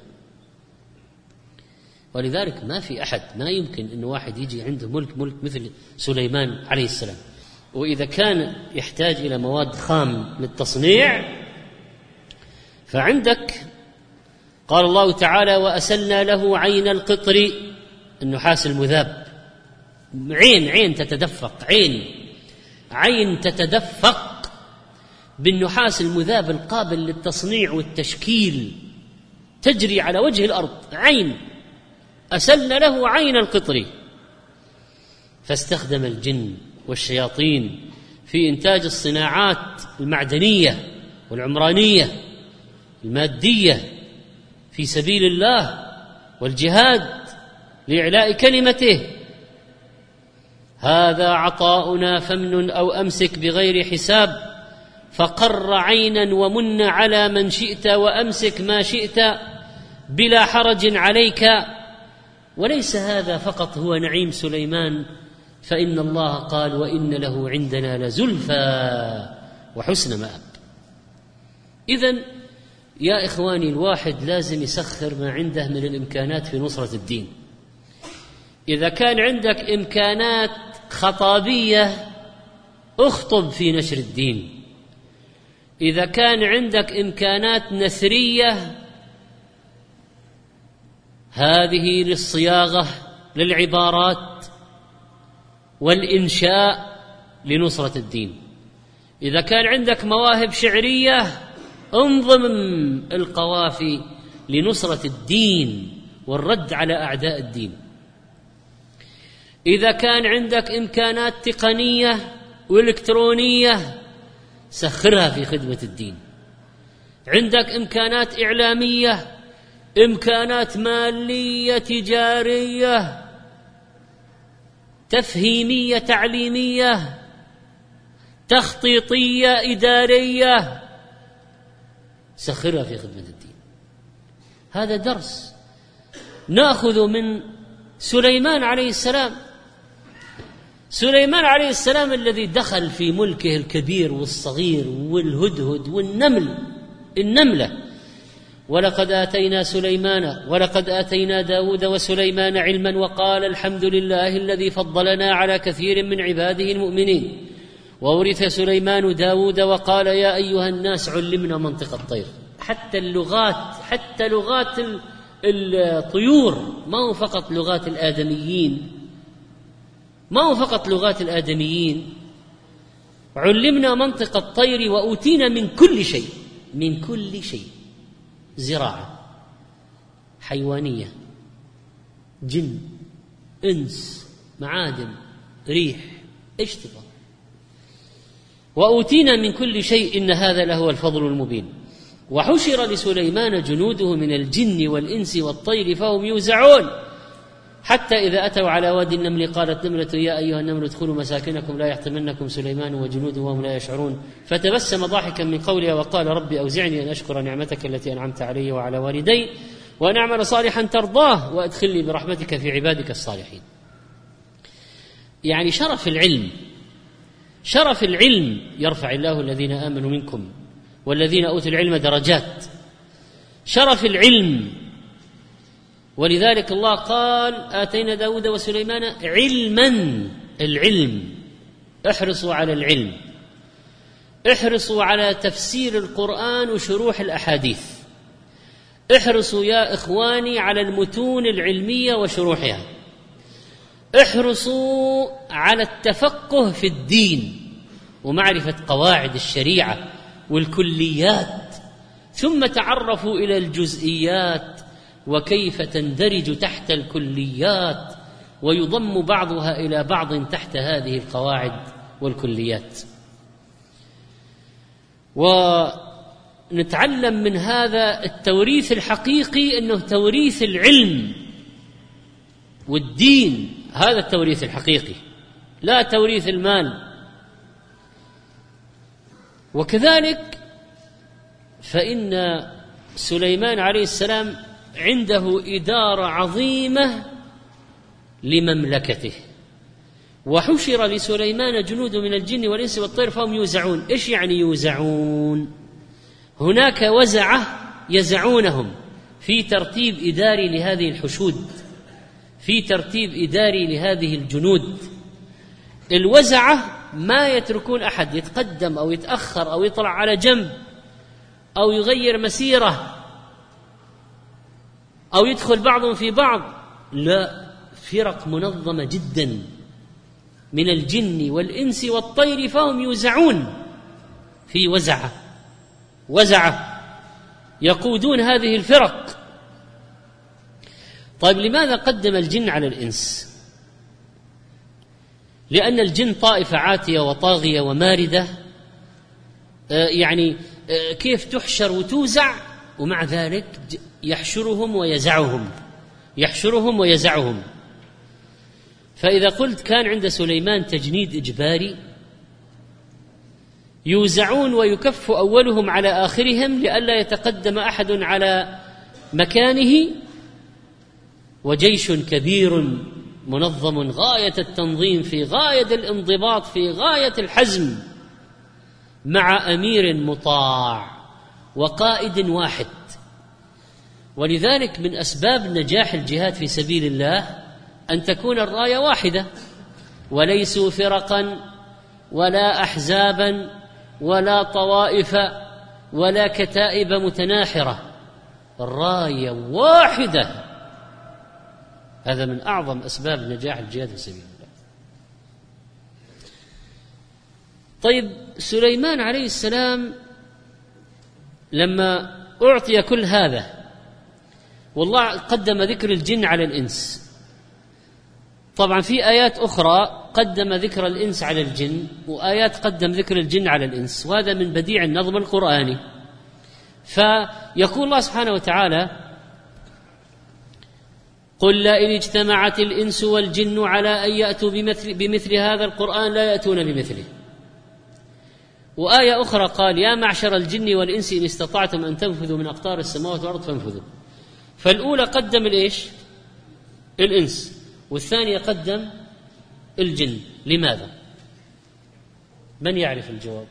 ولذلك ما في أحد، ما يمكن أن واحد يجي عنده ملك مثل سليمان عليه السلام. وإذا كان يحتاج إلى مواد خام للتصنيع فعندك، قال الله تعالى: وأسلنا له عين القطر، النحاس المذاب، عين تتدفق، عين تتدفق بالنحاس المذاب القابل للتصنيع والتشكيل، تجري على وجه الأرض، عين. أسلنا له عين القطر. فاستخدم الجن والشياطين في إنتاج الصناعات المعدنية والعمرانية المادية في سبيل الله والجهاد لإعلاء كلمته. هذا عطاؤنا فامنن أو أمسك بغير حساب فقر عينا ومن على من شئت وأمسك ما شئت بلا حرج عليك. وليس هذا فقط هو نعيم سليمان، فإن الله قال وإن له عندنا لزلفى وحسن مآب. إذن يا إخواني، الواحد لازم يسخر ما عنده من الإمكانات في نصرة الدين. إذا كان عندك إمكانات خطابية اخطب في نشر الدين، إذا كان عندك إمكانات نثرية هذه للصياغة للعبارات والإنشاء لنصرة الدين، إذا كان عندك مواهب شعرية انظم القوافي لنصرة الدين والرد على أعداء الدين، إذا كان عندك إمكانات تقنية وإلكترونية سخرها في خدمة الدين، عندك إمكانات إعلامية، إمكانات مالية تجارية تفهيمية تعليمية تخطيطية إدارية، سخرها في خدمة الدين. هذا درس نأخذ من سليمان عليه السلام. سليمان عليه السلام الذي دخل في ملكه الكبير والصغير والهدهد النملة. ولقد آتينا داود وسليمان علما وقال الحمد لله الذي فضلنا على كثير من عباده المؤمنين. وورث سليمان داود وقال يا أيها الناس علمنا منطق الطير. حتى لغات الطيور، ما هو فقط لغات الآدميين، علمنا منطق الطير وأوتينا من كل شيء، زراعة، حيوانية، جن، إنس، معادن، ريح، إيش تبغى، وأوتينا من كل شيء إن هذا لهو الفضل المبين. وحشر لسليمان جنوده من الجن والإنس والطير فهم يوزعون حتى إذا أتوا على وادي النمل قالت نملة يا أيها النمل ادخلوا مساكنكم لا يحطمنكم سليمان وجنوده وهم لا يشعرون. فتبسم ضاحكا من قولها وقال ربي أوزعني أن أشكر نعمتك التي أنعمت علي وعلى والدي وأن أعمل صالحا ترضاه وأدخلني برحمتك في عبادك الصالحين. يعني شرف العلم يرفع الله الذين آمنوا منكم والذين أوتوا العلم درجات. شرف العلم، ولذلك الله قال آتينا داود وسليمان علما. العلم، احرصوا على العلم، احرصوا على تفسير القرآن وشروح الأحاديث، احرصوا يا إخواني على المتون العلمية وشروحها، احرصوا على التفقه في الدين ومعرفة قواعد الشريعة والكليات، ثم تعرفوا إلى الجزئيات وكيف تندرج تحت الكليات ويضم بعضها إلى بعض تحت هذه القواعد والكليات. ونتعلم من هذا التوريث الحقيقي أنه توريث العلم والدين، هذا التوريث الحقيقي لا توريث المال. وكذلك فإن سليمان عليه السلام عنده إدارة عظيمة لمملكته. وحشر لسليمان جنود من الجن والإنس والطير فهم يوزعون. إيش يعني يوزعون؟ هناك وزعة يزعونهم في ترتيب إداري لهذه الحشود، في ترتيب إداري لهذه الجنود. الوزعة ما يتركون أحد يتقدم أو يتأخر أو يطلع على جنب أو يغير مسيرة أو يدخل بعضهم في بعض، لا، فرق منظمة جدا من الجن والإنس والطير فهم يوزعون في وزعة يقودون هذه الفرق. طيب لماذا قدم الجن على الإنس؟ لأن الجن طائفة عاتية وطاغية وماردة، يعني كيف تحشر وتوزع ومع ذلك يحشرهم ويزعهم. فإذا قلت كان عند سليمان تجنيد إجباري، يوزعون ويكف أولهم على آخرهم لئلا يتقدم أحد على مكانه، وجيش كبير منظم غاية التنظيم في غاية الانضباط في غاية الحزم، مع أمير مطاع وقائد واحد. ولذلك من أسباب نجاح الجهاد في سبيل الله أن تكون الراية واحدة، وليسوا فرقا ولا أحزابا ولا طوائف ولا كتائب متناحرة، الراية واحدة. هذا من أعظم أسباب نجاح الجهاد في سبيل الله. طيب، سليمان عليه السلام لما أعطي كل هذا، والله قدم ذكر الجن على الإنس. طبعا في آيات أخرى قدم ذكر الإنس على الجن، وآيات قدم ذكر الجن على الإنس، وهذا من بديع النظم القرآني. فيقول الله سبحانه وتعالى: قل لئن اجتمعت الإنس والجن على أن يأتوا بمثل هذا القرآن لا يأتون بمثله. وآية أخرى قال: يا معشر الجن والإنس إن استطعتم أن تنفذوا من أقطار السماوات والأرض فانفذوا. فالأولى قدم الإيش؟ الإنس، والثانية قدم الجن. لماذا؟ من يعرف الجواب؟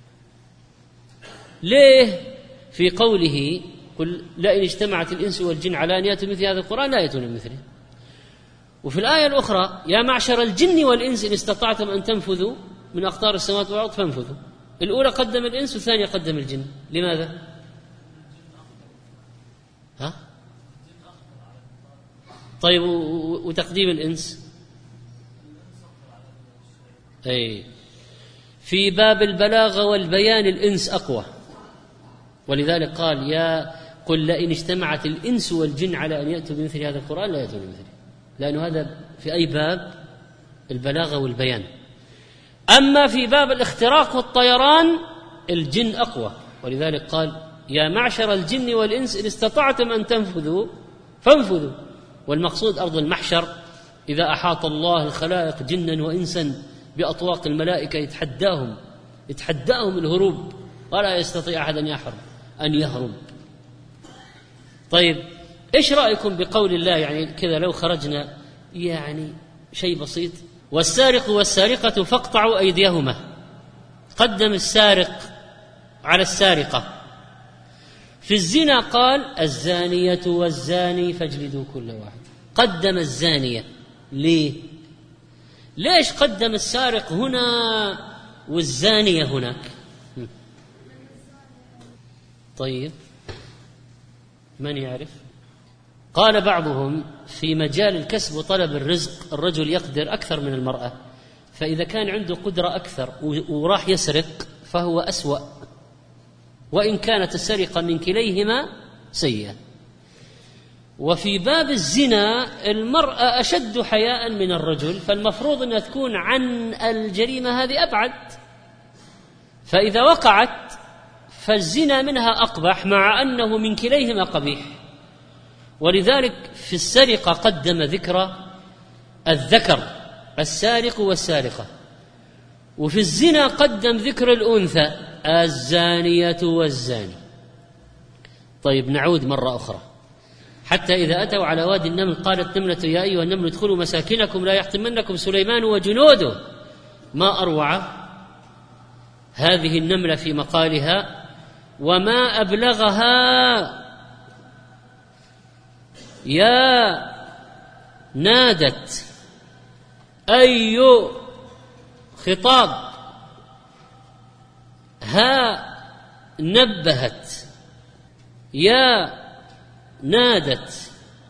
ليه في قوله قل لئن اجتمعت الإنس والجن على أن يأتوا مثل هذا القرآن لا يأتون بمثله، وفي الآية الأخرى يا معشر الجن والإنس إن استطعتم أن تنفذوا من أقطار السماوات والأرض فانفذوا؟ الأولى قدم الإنس والثانية قدم الجن. لماذا؟ ها؟ طيب، وتقديم الإنس؟ أي في باب البلاغة والبيان الإنس أقوى، ولذلك قال: يا قل لئن اجتمعت الإنس والجن على أن يأتوا بمثل هذا القرآن لا يأتون بمثله، لأنه هذا في أي باب؟ البلاغة والبيان. أما في باب الاختراق والطيران الجن أقوى، ولذلك قال: يا معشر الجن والإنس إن استطعتم أن تنفذوا فانفذوا. والمقصود أرض المحشر، إذا أحاط الله الخلائق جنا وإنسا بأطواق الملائكة يتحداهم الهروب، ولا يستطيع أحد أن يهرب. طيب، إيش رأيكم بقول الله؟ يعني كذا لو خرجنا، يعني شيء بسيط: والسارق والسارقة فاقطعوا أيديهما. قدم السارق على السارقة. في الزنا قال: الزانية والزاني فاجلدوا كل واحد. قدم الزانية. ليش قدم السارق هنا والزانية هناك؟ طيب، من يعرف؟ قال بعضهم: في مجال الكسب وطلب الرزق الرجل يقدر أكثر من المرأة، فإذا كان عنده قدرة أكثر وراح يسرق فهو أسوأ، وإن كانت السرقة من كليهما سيئة. وفي باب الزنا المرأة أشد حياء من الرجل، فالمفروض أن تكون عن الجريمة هذه أبعد، فإذا وقعت فالزنا منها أقبح، مع أنه من كليهما قبيح. ولذلك في السرقة قدم ذكر الذكر السارق والسارقة، وفي الزنا قدم ذكر الأنثى الزانية والزاني. طيب، نعود مرة أخرى: حتى إذا أتوا على وادي النمل قالت نملة يا أيها النمل ادخلوا مساكنكم لا يحطمنكم سليمان وجنوده. ما أروع هذه النملة في مقالها وما أبلغها. يا نادت أي خطاب، ها نبهت، يا نادت،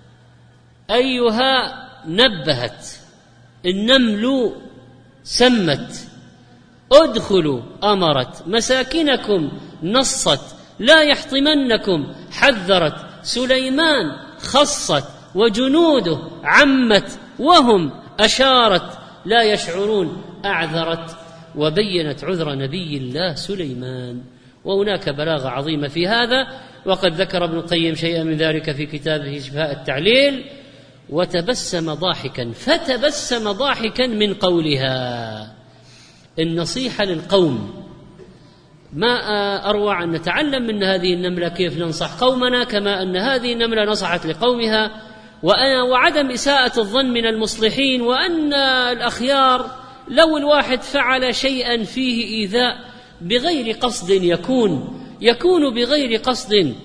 أيها نبهت، النمل سمت، ادخلوا أمرت، مساكنكم نصت، لا يحطمنكم حذرت، سليمان خصت، وجنوده عمت، وهم أشارت، لا يشعرون أعذرت، وبينت عذر نبي الله سليمان. وهناك بلاغة عظيمة في هذا، وقد ذكر ابن القيم شيئا من ذلك في كتابه شفاء التعليل. وتبسم ضاحكا، فتبسم ضاحكا من قولها. النصيحة للقوم ما أروع أن نتعلم من هذه النملة كيف ننصح قومنا كما أن هذه النملة نصحت لقومها، وعدم إساءة الظن من المصلحين، وأن الأخيار لو الواحد فعل شيئا فيه إيذاء بغير قصد يكون بغير قصد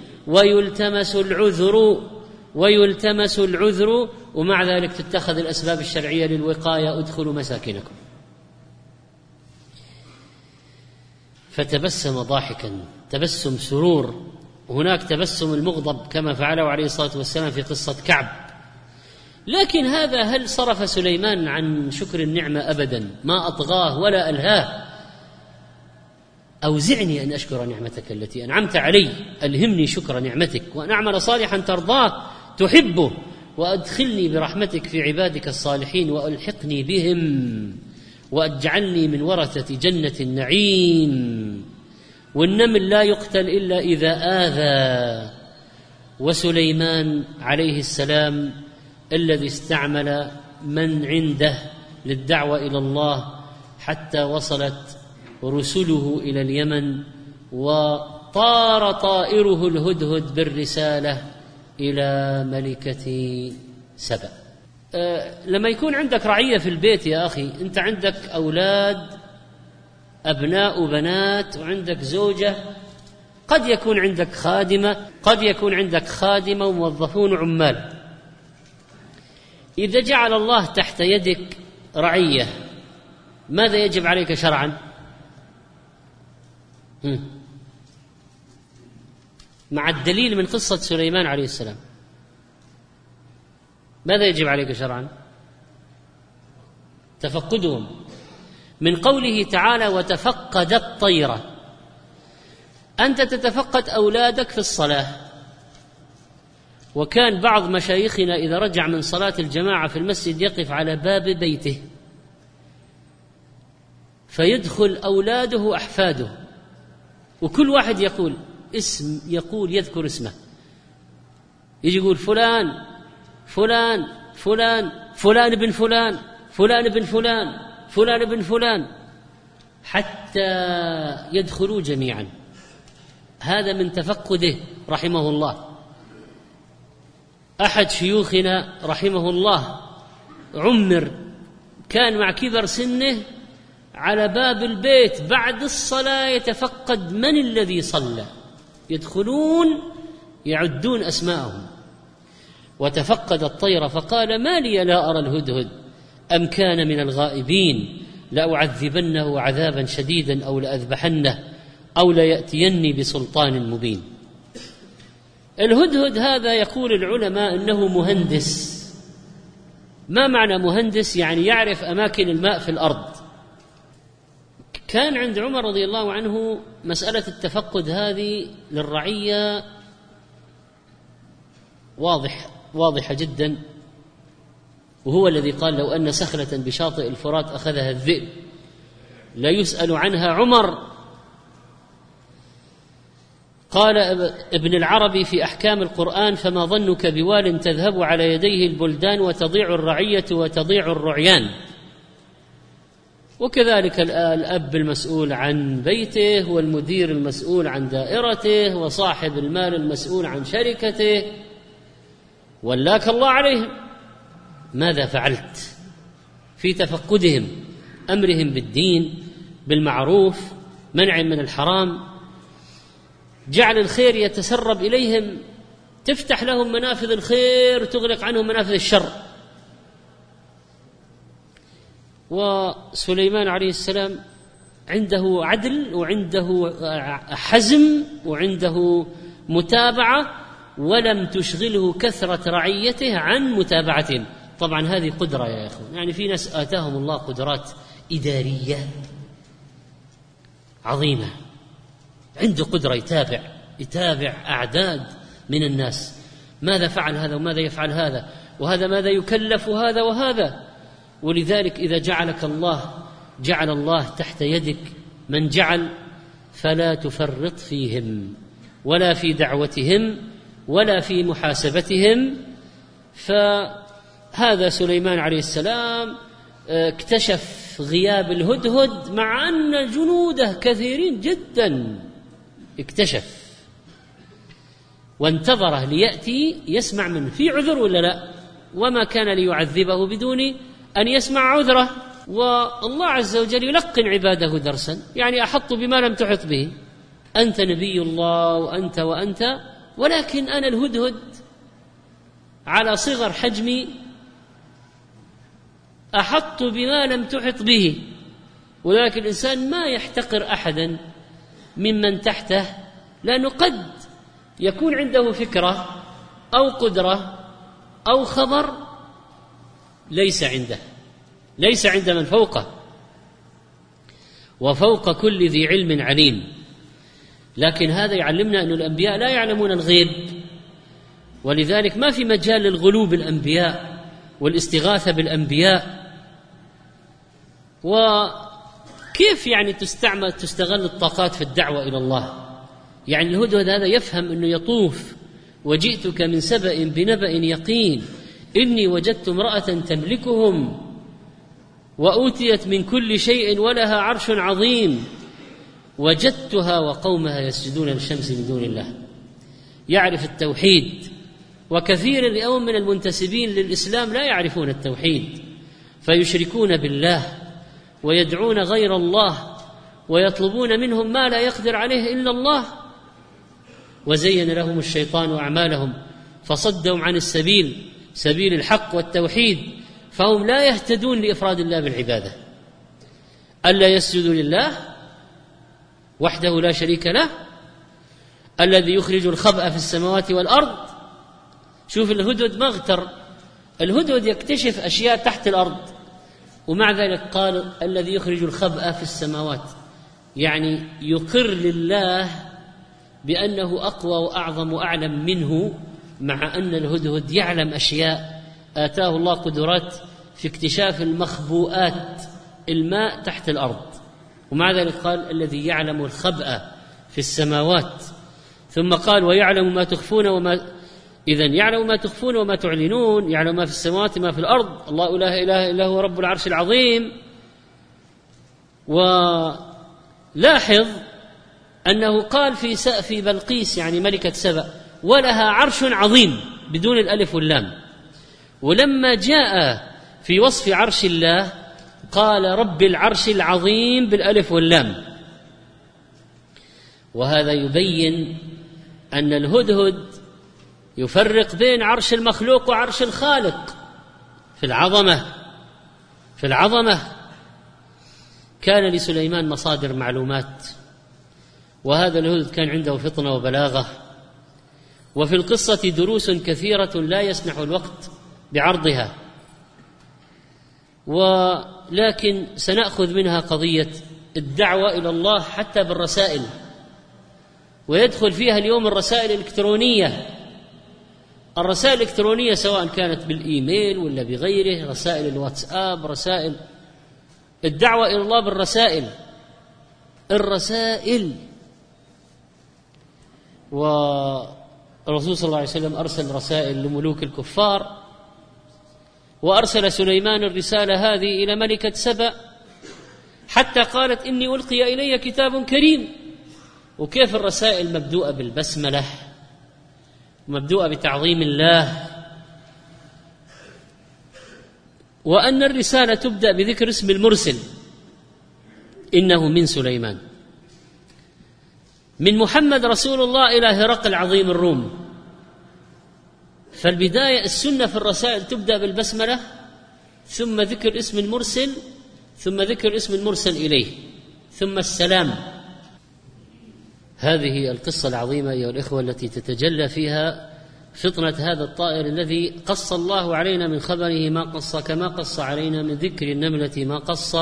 ويلتمس العذر، ومع ذلك تتخذ الأسباب الشرعية للوقاية. ادخلوا مساكنكم. فتبسم ضاحكا، تبسم سرور، وهناك تبسم المغضب كما فعله عليه الصلاة والسلام في قصة كعب. لكن هذا هل صرف سليمان عن شكر النعمة؟ أبدا، ما أطغاه ولا ألهاه. أوزعني أن أشكر نعمتك التي أنعمت علي، ألهمني شكر نعمتك، وأن أعمل صالحا ترضاه تحبه، وأدخلني برحمتك في عبادك الصالحين، وألحقني بهم، وأجعلني من ورثة جنة النعيم. والنمل لا يقتل إلا إذا آذى. وسليمان عليه السلام الذي استعمل من عنده للدعوة إلى الله حتى وصلت رسله إلى اليمن، وطار طائره الهدهد بالرسالة إلى ملكة سبأ. لما يكون عندك رعية في البيت يا أخي، أنت عندك أولاد، أبناء وبنات، وعندك زوجة، قد يكون عندك خادمة وموظفون وعمال. إذا جعل الله تحت يدك رعية، ماذا يجب عليك شرعا؟ مع الدليل من قصة سليمان عليه السلام، ماذا يجب عليك شرعا؟ تفقدهم، من قوله تعالى وتفقد الطيرة. أنت تتفقد أولادك في الصلاة، وكان بعض مشايخنا إذا رجع من صلاة الجماعة في المسجد يقف على باب بيته فيدخل أولاده وأحفاده، وكل واحد يذكر اسمه، يجي يقول فلان فلان فلان فلان بن فلان فلان بن فلان فلان بن فلان، حتى يدخلوا جميعا. هذا من تفقده رحمه الله. أحد شيوخنا رحمه الله عمر كان مع كبر سنه على باب البيت بعد الصلاة يتفقد من الذي صلى، يدخلون يعدون أسماءهم. وتفقد الطير فقال ما لي لا أرى الهدهد أم كان من الغائبين، لأعذبنه عذابا شديدا أو لأذبحنه أو ليأتيني بسلطان مبين. الهدهد هذا يقول العلماء أنه مهندس. ما معنى مهندس؟ يعني يعرف أماكن الماء في الأرض. كان عند عمر رضي الله عنه مسألة التفقد هذه للرعية واضحة جدا، وهو الذي قال لو أن سخلة بشاطئ الفرات أخذها الذئب لا يسأل عنها عمر. قال ابن العربي في أحكام القرآن فما ظنك بوال تذهب على يديه البلدان وتضيع الرعية وتضيع الرعيان. وكذلك الأب المسؤول عن بيته، والمدير المسؤول عن دائرته، وصاحب المال المسؤول عن شركته، ولاك الله عليهم. ماذا فعلت في تفقدهم؟ أمرهم بالدين بالمعروف، منع من الحرام، جعل الخير يتسرب إليهم، تفتح لهم منافذ الخير وتغلق عنهم منافذ الشر. وسليمان عليه السلام عنده عدل وعنده حزم وعنده متابعة، ولم تشغله كثرة رعيته عن متابعتهم. طبعا هذه قدرة يا إخوان، يعني في ناس آتاهم الله قدرات إدارية عظيمة، عنده قدرة يتابع أعداد من الناس، ماذا فعل هذا وماذا يفعل هذا، وهذا ماذا يكلف هذا وهذا. ولذلك إذا جعلك الله جعل الله تحت يدك من جعل، فلا تفرط فيهم ولا في دعوتهم ولا في محاسبتهم. فهذا سليمان عليه السلام اكتشف غياب الهدهد مع أن جنوده كثيرين جدا. اكتشف وانتظره ليأتي يسمع منه، في عذر ولا لا؟ وما كان ليعذبه بدون أن يسمع عذره. والله عز وجل يلقن عباده درسا، يعني أحط بما لم تحط به، أنت نبي الله وأنت، ولكن أنا الهدهد على صغر حجمي أحط بما لم تحط به. ولكن الإنسان ما يحتقر أحدا ممن تحته، لأنه قد يكون عنده فكرة أو قدرة أو خبر ليس عند من فوقه، وفوق كل ذي علم عليم. لكن هذا يعلمنا أن الأنبياء لا يعلمون الغيب، ولذلك ما في مجال للغلو بالأنبياء والاستغاثة بالأنبياء. وكيف يعني تستغل الطاقات في الدعوة إلى الله؟ يعني الهدهد هذا يفهم أنه يطوف وجئتك من سبأ بنبأ يقين إني وجدت امرأة تملكهم وأوتيت من كل شيء ولها عرش عظيم وجدتها وقومها يسجدون للشمس من دون الله. يعرف التوحيد، وكثير اليوم من المنتسبين للإسلام لا يعرفون التوحيد، فيشركون بالله ويدعون غير الله ويطلبون منهم ما لا يقدر عليه إلا الله. وزين لهم الشيطان أعمالهم فصدهم عن سبيل الحق والتوحيد، فهم لا يهتدون لإفراد الله بالعبادة. ألا يسجدوا لله وحده لا شريك له الذي يخرج الخبأ في السماوات والأرض. شوف الهدهد ما اغتر، الهدهد يكتشف أشياء تحت الأرض، ومع ذلك قال الذي يخرج الخبأ في السماوات، يعني يقر لله بأنه أقوى وأعظم وأعلم منه، مع أن الهدهد يعلم أشياء آتاه الله قدرات في اكتشاف المخبوءات، الماء تحت الأرض، ومع ذلك قال الذي يعلم الخبأ في السماوات. ثم قال ويعلم ما تخفون إذن يعلم ما تخفون وما تعلنون، يعلم ما في السماوات ما في الأرض، الله لا إله إلا هو رب العرش العظيم. ولاحظ أنه قال في بلقيس يعني ملكة سبأ ولها عرش عظيم بدون الألف واللام، ولما جاء في وصف عرش الله قال رب العرش العظيم بالألف واللام. وهذا يبين أن الهدهد يفرق بين عرش المخلوق وعرش الخالق في العظمة. كان لسليمان مصادر معلومات، وهذا الهدهد كان عنده فطنة وبلاغة. وفي القصة دروس كثيرة لا يسنح الوقت بعرضها، ولكن سنأخذ منها قضية الدعوة إلى الله حتى بالرسائل، ويدخل فيها اليوم الرسائل الإلكترونية. الرسائل الإلكترونية سواء كانت بالإيميل ولا بغيره، رسائل الواتساب، رسائل الدعوة إلى الله بالرسائل. والرسول صلى الله عليه وسلم أرسل رسائل لملوك الكفار، وأرسل سليمان الرسالة هذه إلى ملكة سبأ حتى قالت إني ألقي إلي كتاب كريم. وكيف الرسائل مبدوءة بالبسملة، مبدوءة بتعظيم الله، وأن الرسالة تبدأ بذكر اسم المرسل إنه من سليمان، من محمد رسول الله إلى هرقل عظيم الروم. فالبداية السنة في الرسائل تبدأ بالبسملة، ثم ذكر اسم المرسل، ثم ذكر اسم المرسل إليه، ثم السلام. هذه القصة العظيمة أيها الإخوة التي تتجلى فيها فطنة هذا الطائر الذي قص الله علينا من خبره ما قص، كما قص علينا من ذكر النملة ما قص.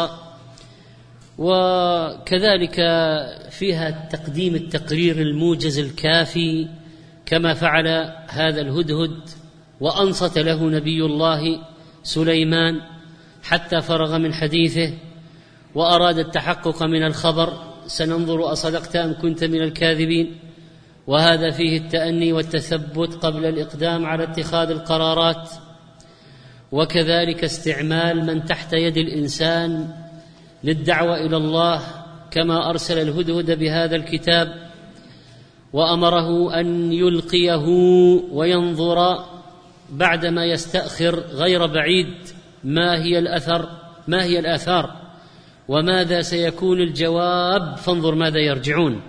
وكذلك فيها تقديم التقرير الموجز الكافي كما فعل هذا الهدهد، وأنصت له نبي الله سليمان حتى فرغ من حديثه وأراد التحقق من الخبر. سننظر أصدقت أم كنت من الكاذبين. وهذا فيه التأني والتثبت قبل الإقدام على اتخاذ القرارات، وكذلك استعمال من تحت يد الإنسان للدعوة إلى الله، كما أرسل الهدهد بهذا الكتاب وأمره أن يلقيه وينظر بعدما يستأخر غير بعيد ما هي الآثار وماذا سيكون الجواب، فانظر ماذا يرجعون.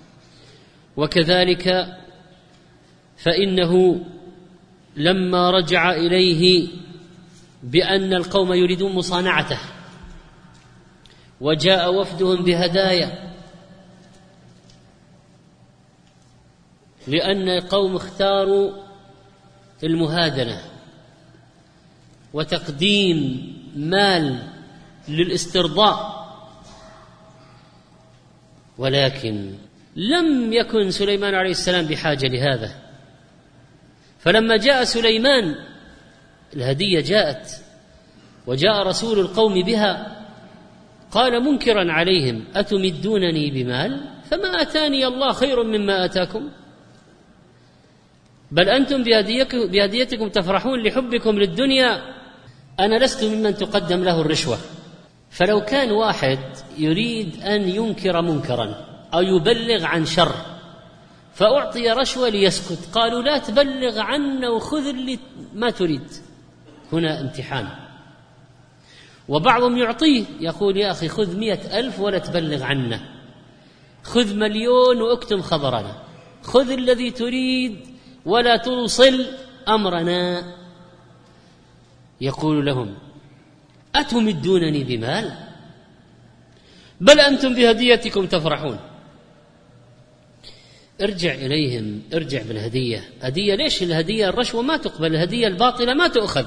وكذلك فإنه لما رجع إليه بأن القوم يريدون مصانعته وجاء وفدهم بهدايا، لأن القوم اختاروا المهادنة وتقديم مال للاسترضاء، ولكن لم يكن سليمان عليه السلام بحاجة لهذا. فلما جاء سليمان الهدية جاءت وجاء رسول القوم بها، قال منكرا عليهم: أتمدونني بمال فما أتاني الله خير مما آتاكم، بل أنتم بهديتكم تفرحون لحبكم للدنيا، أنا لست ممن تقدم له الرشوة. فلو كان واحد يريد أن ينكر منكرا أو يبلغ عن شر فأعطي رشوة ليسكت، قالوا لا تبلغ عنا وخذ اللي ما تريد، هنا امتحان. وبعضهم يعطيه، يقول يا أخي خذ 100,000 ولا تبلغ عنا، خذ 1,000,000 واكتم خبرنا، خذ الذي تريد ولا توصل أمرنا. يقول لهم: أتمدونني بمال بل أنتم بهديتكم تفرحون. ارجع إليهم، ارجع بالهدية. هدية ليش؟ الهدية الرشوة ما تقبل، الهدية الباطلة ما تؤخذ،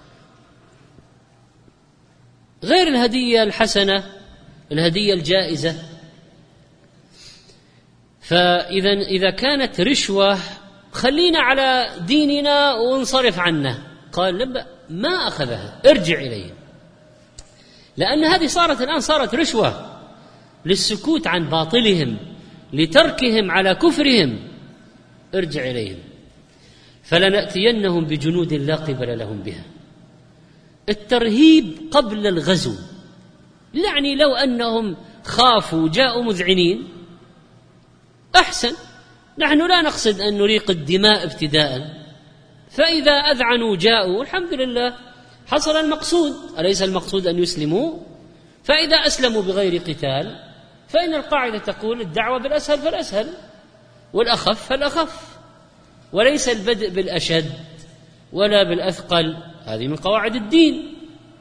غير الهدية الحسنة، الهدية الجائزة. فإذا كانت رشوة خلينا على ديننا وانصرف عنه. قال لا، ما أخذها، ارجع إليهم، لأن هذه الآن صارت رشوة للسكوت عن باطلهم، لتركهم على كفرهم. ارجع إليهم فلنأتينهم بجنود لا قبل لهم بها. الترهيب قبل الغزو، يعني لو أنهم خافوا جاءوا مذعنين أحسن، نحن لا نقصد أن نريق الدماء ابتداء، فإذا أذعنوا جاءوا الحمد لله حصل المقصود، أليس المقصود أن يسلموا؟ فإذا أسلموا بغير قتال فإن القاعدة تقول الدعوة بالأسهل فالأسهل والأخف فالأخف، وليس البدء بالأشد ولا بالأثقل، هذه من قواعد الدين.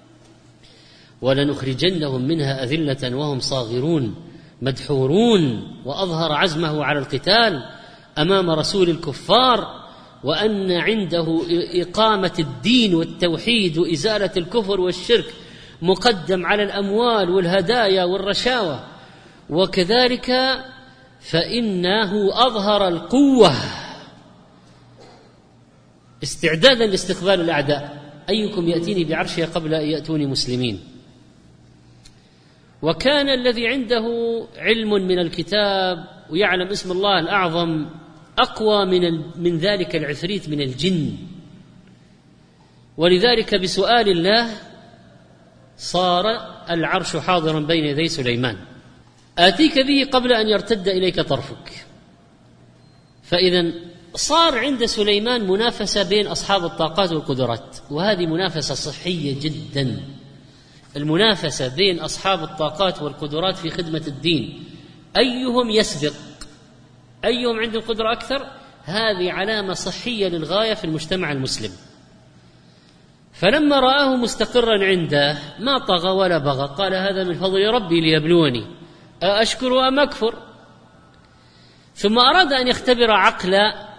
ولنخرجنهم منها أذلة وهم صاغرون مدحورون، وأظهر عزمه على القتال أمام رسول الكفار، وأن عنده إقامة الدين والتوحيد وإزالة الكفر والشرك مقدم على الأموال والهدايا والرشاوى. وكذلك فإنه أظهر القوة استعدادا لاستقبال الأعداء، أيكم يأتيني بعرشها قبل أن يأتوني مسلمين. وكان الذي عنده علم من الكتاب ويعلم اسم الله الأعظم أقوى من ذلك العفريت من الجن، ولذلك بسؤال الله صار العرش حاضرا بين يدي سليمان: آتيك به قبل أن يرتد إليك طرفك. فإذا صار عند سليمان منافسة بين أصحاب الطاقات والقدرات، وهذه منافسة صحية جدا. المنافسة بين أصحاب الطاقات والقدرات في خدمة الدين، أيهم يسبق، أيهم عنده قدرة أكثر، هذه علامة صحية للغاية في المجتمع المسلم. فلما رآه مستقرا عنده ما طغى ولا بغى، قال هذا من فضل ربي ليبلوني أأشكر أم أكفر. ثم أراد أن يختبر عقل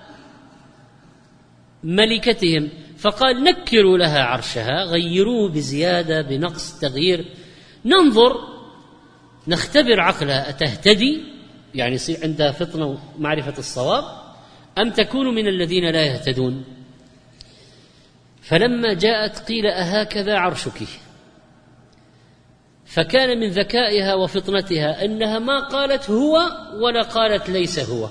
ملكتهم فقال نكروا لها عرشها، غيروه بزيادة بنقص تغيير، ننظر نختبر عقلها أتهتدي، يعني يصير عندها فطنة ومعرفة الصواب، أم تكون من الذين لا يهتدون. فلما جاءت قيل أهكذا عرشك، فكان من ذكائها وفطنتها أنها ما قالت هو ولا قالت ليس هو،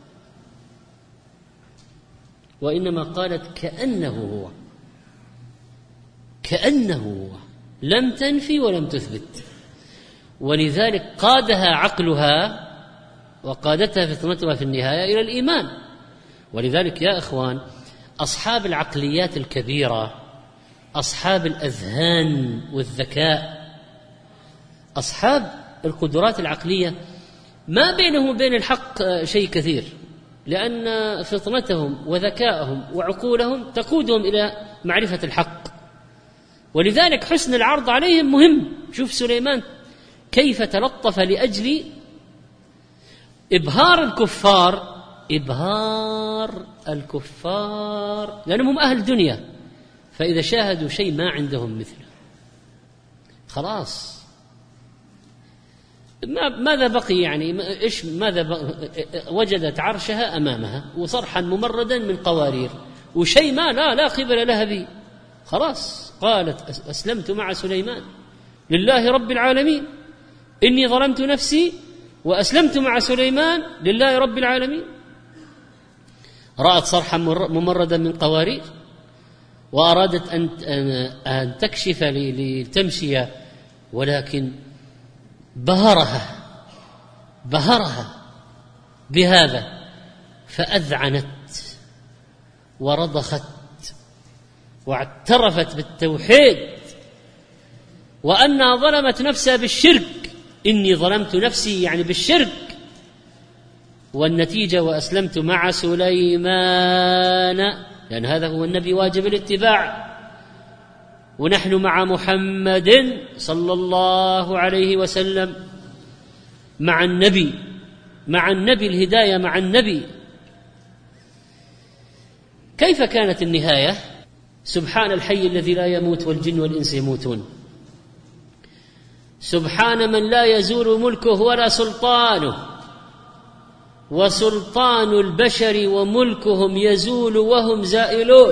وإنما قالت كأنه هو، كأنه هو، لم تنفي ولم تثبت. ولذلك قادها عقلها وقادتها فطنتها في النهاية إلى الإيمان. ولذلك يا إخوان، أصحاب العقليات الكبيرة، أصحاب الأذهان والذكاء، أصحاب القدرات العقلية، ما بينهم وبين الحق شيء كثير، لأن فطنتهم وذكاءهم وعقولهم تقودهم إلى معرفة الحق. ولذلك حسن العرض عليهم مهم. شوف سليمان كيف تلطف لأجل إبهار الكفار لأنهم أهل دنيا، فإذا شاهدوا شيء ما عندهم مثله خلاص ماذا بقي؟ يعني ماذا بقي؟ وجدت عرشها أمامها وصرحا ممردا من قوارير وشيء ما لا قبل لها به، خلاص قالت أسلمت مع سليمان لله رب العالمين، إني ظلمت نفسي وأسلمت مع سليمان لله رب العالمين. رأت صرحا ممردا من قوارير وأرادت أن تكشف لتمشي، ولكن بهرها بهذا، فأذعنت ورضخت واعترفت بالتوحيد وأنها ظلمت نفسها بالشرك. إني ظلمت نفسي يعني بالشرك، والنتيجة وأسلمت مع سليمان، لأن هذا هو النبي واجب الاتباع، ونحن مع محمد صلى الله عليه وسلم مع النبي الهداية مع النبي. كيف كانت النهاية؟ سبحان الحي الذي لا يموت والجن والإنس يموتون، سبحان من لا يزول ملكه ولا سلطانه، وسلطان البشر وملكهم يزول وهم زائلون.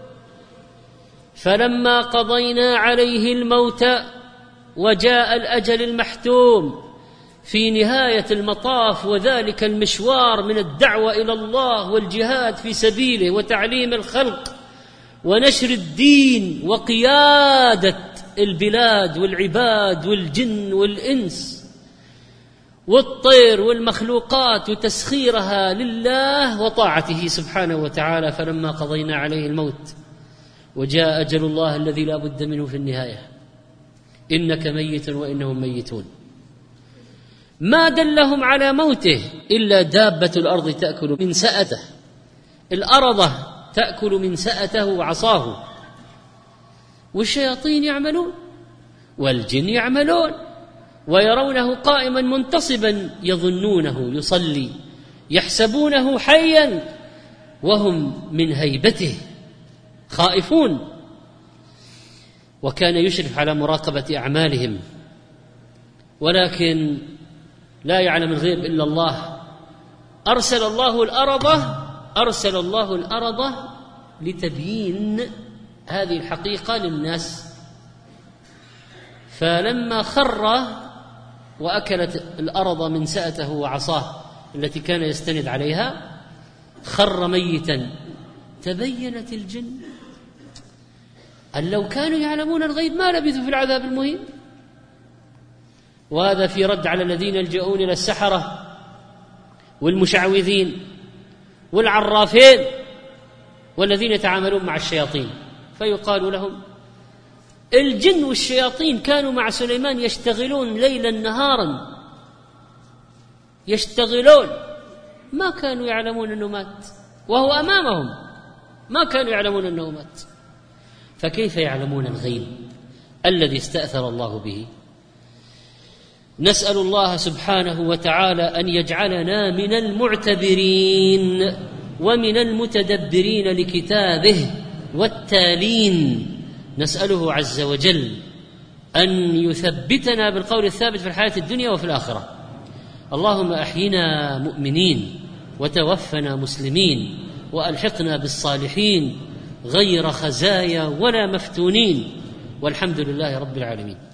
فلما قضينا عليه الموت وجاء الأجل المحتوم في نهاية المطاف، وذلك المشوار من الدعوة إلى الله والجهاد في سبيله وتعليم الخلق ونشر الدين وقيادة البلاد والعباد والجن والإنس والطير والمخلوقات وتسخيرها لله وطاعته سبحانه وتعالى. فلما قضينا عليه الموت وجاء أجل الله الذي لا بد منه في النهاية، إنك ميت وإنهم ميتون. ما دلهم على موته إلا دابة الأرض تأكل من سأته، الأرضة تأكل من سأته وعصاه، والشياطين يعملون والجن يعملون، ويرونه قائما منتصبا يظنونه يصلي، يحسبونه حيا وهم من هيبته خائفون. وكان يشرف على مراقبة أعمالهم، ولكن لا يعلم الغيب إلا الله. أرسل الله الأرض لتبيين هذه الحقيقة للناس. فلما خر وأكلت الأرض من سأته وعصاه التي كان يستند عليها، خر ميتا. تبينت الجن أن لو كانوا يعلمون الغيب ما لبثوا في العذاب المهين. وهذا في رد على الذين يلجؤون إلى السحرة والمشعوذين والعرافين والذين يتعاملون مع الشياطين، فيقال لهم الجن والشياطين كانوا مع سليمان يشتغلون ليلا نهارا، يشتغلون، ما كانوا يعلمون أنه مات وهو أمامهم، ما كانوا يعلمون أنه مات. فكيف يعلمون الغيب الذي استأثر الله به؟ نسأل الله سبحانه وتعالى أن يجعلنا من المعتبرين ومن المتدبرين لكتابه والتالين. نسأله عز وجل أن يثبتنا بالقول الثابت في الحياة الدنيا وفي الآخرة. اللهم أحينا مؤمنين وتوفنا مسلمين وألحقنا بالصالحين غير خزايا ولا مفتونين، والحمد لله رب العالمين.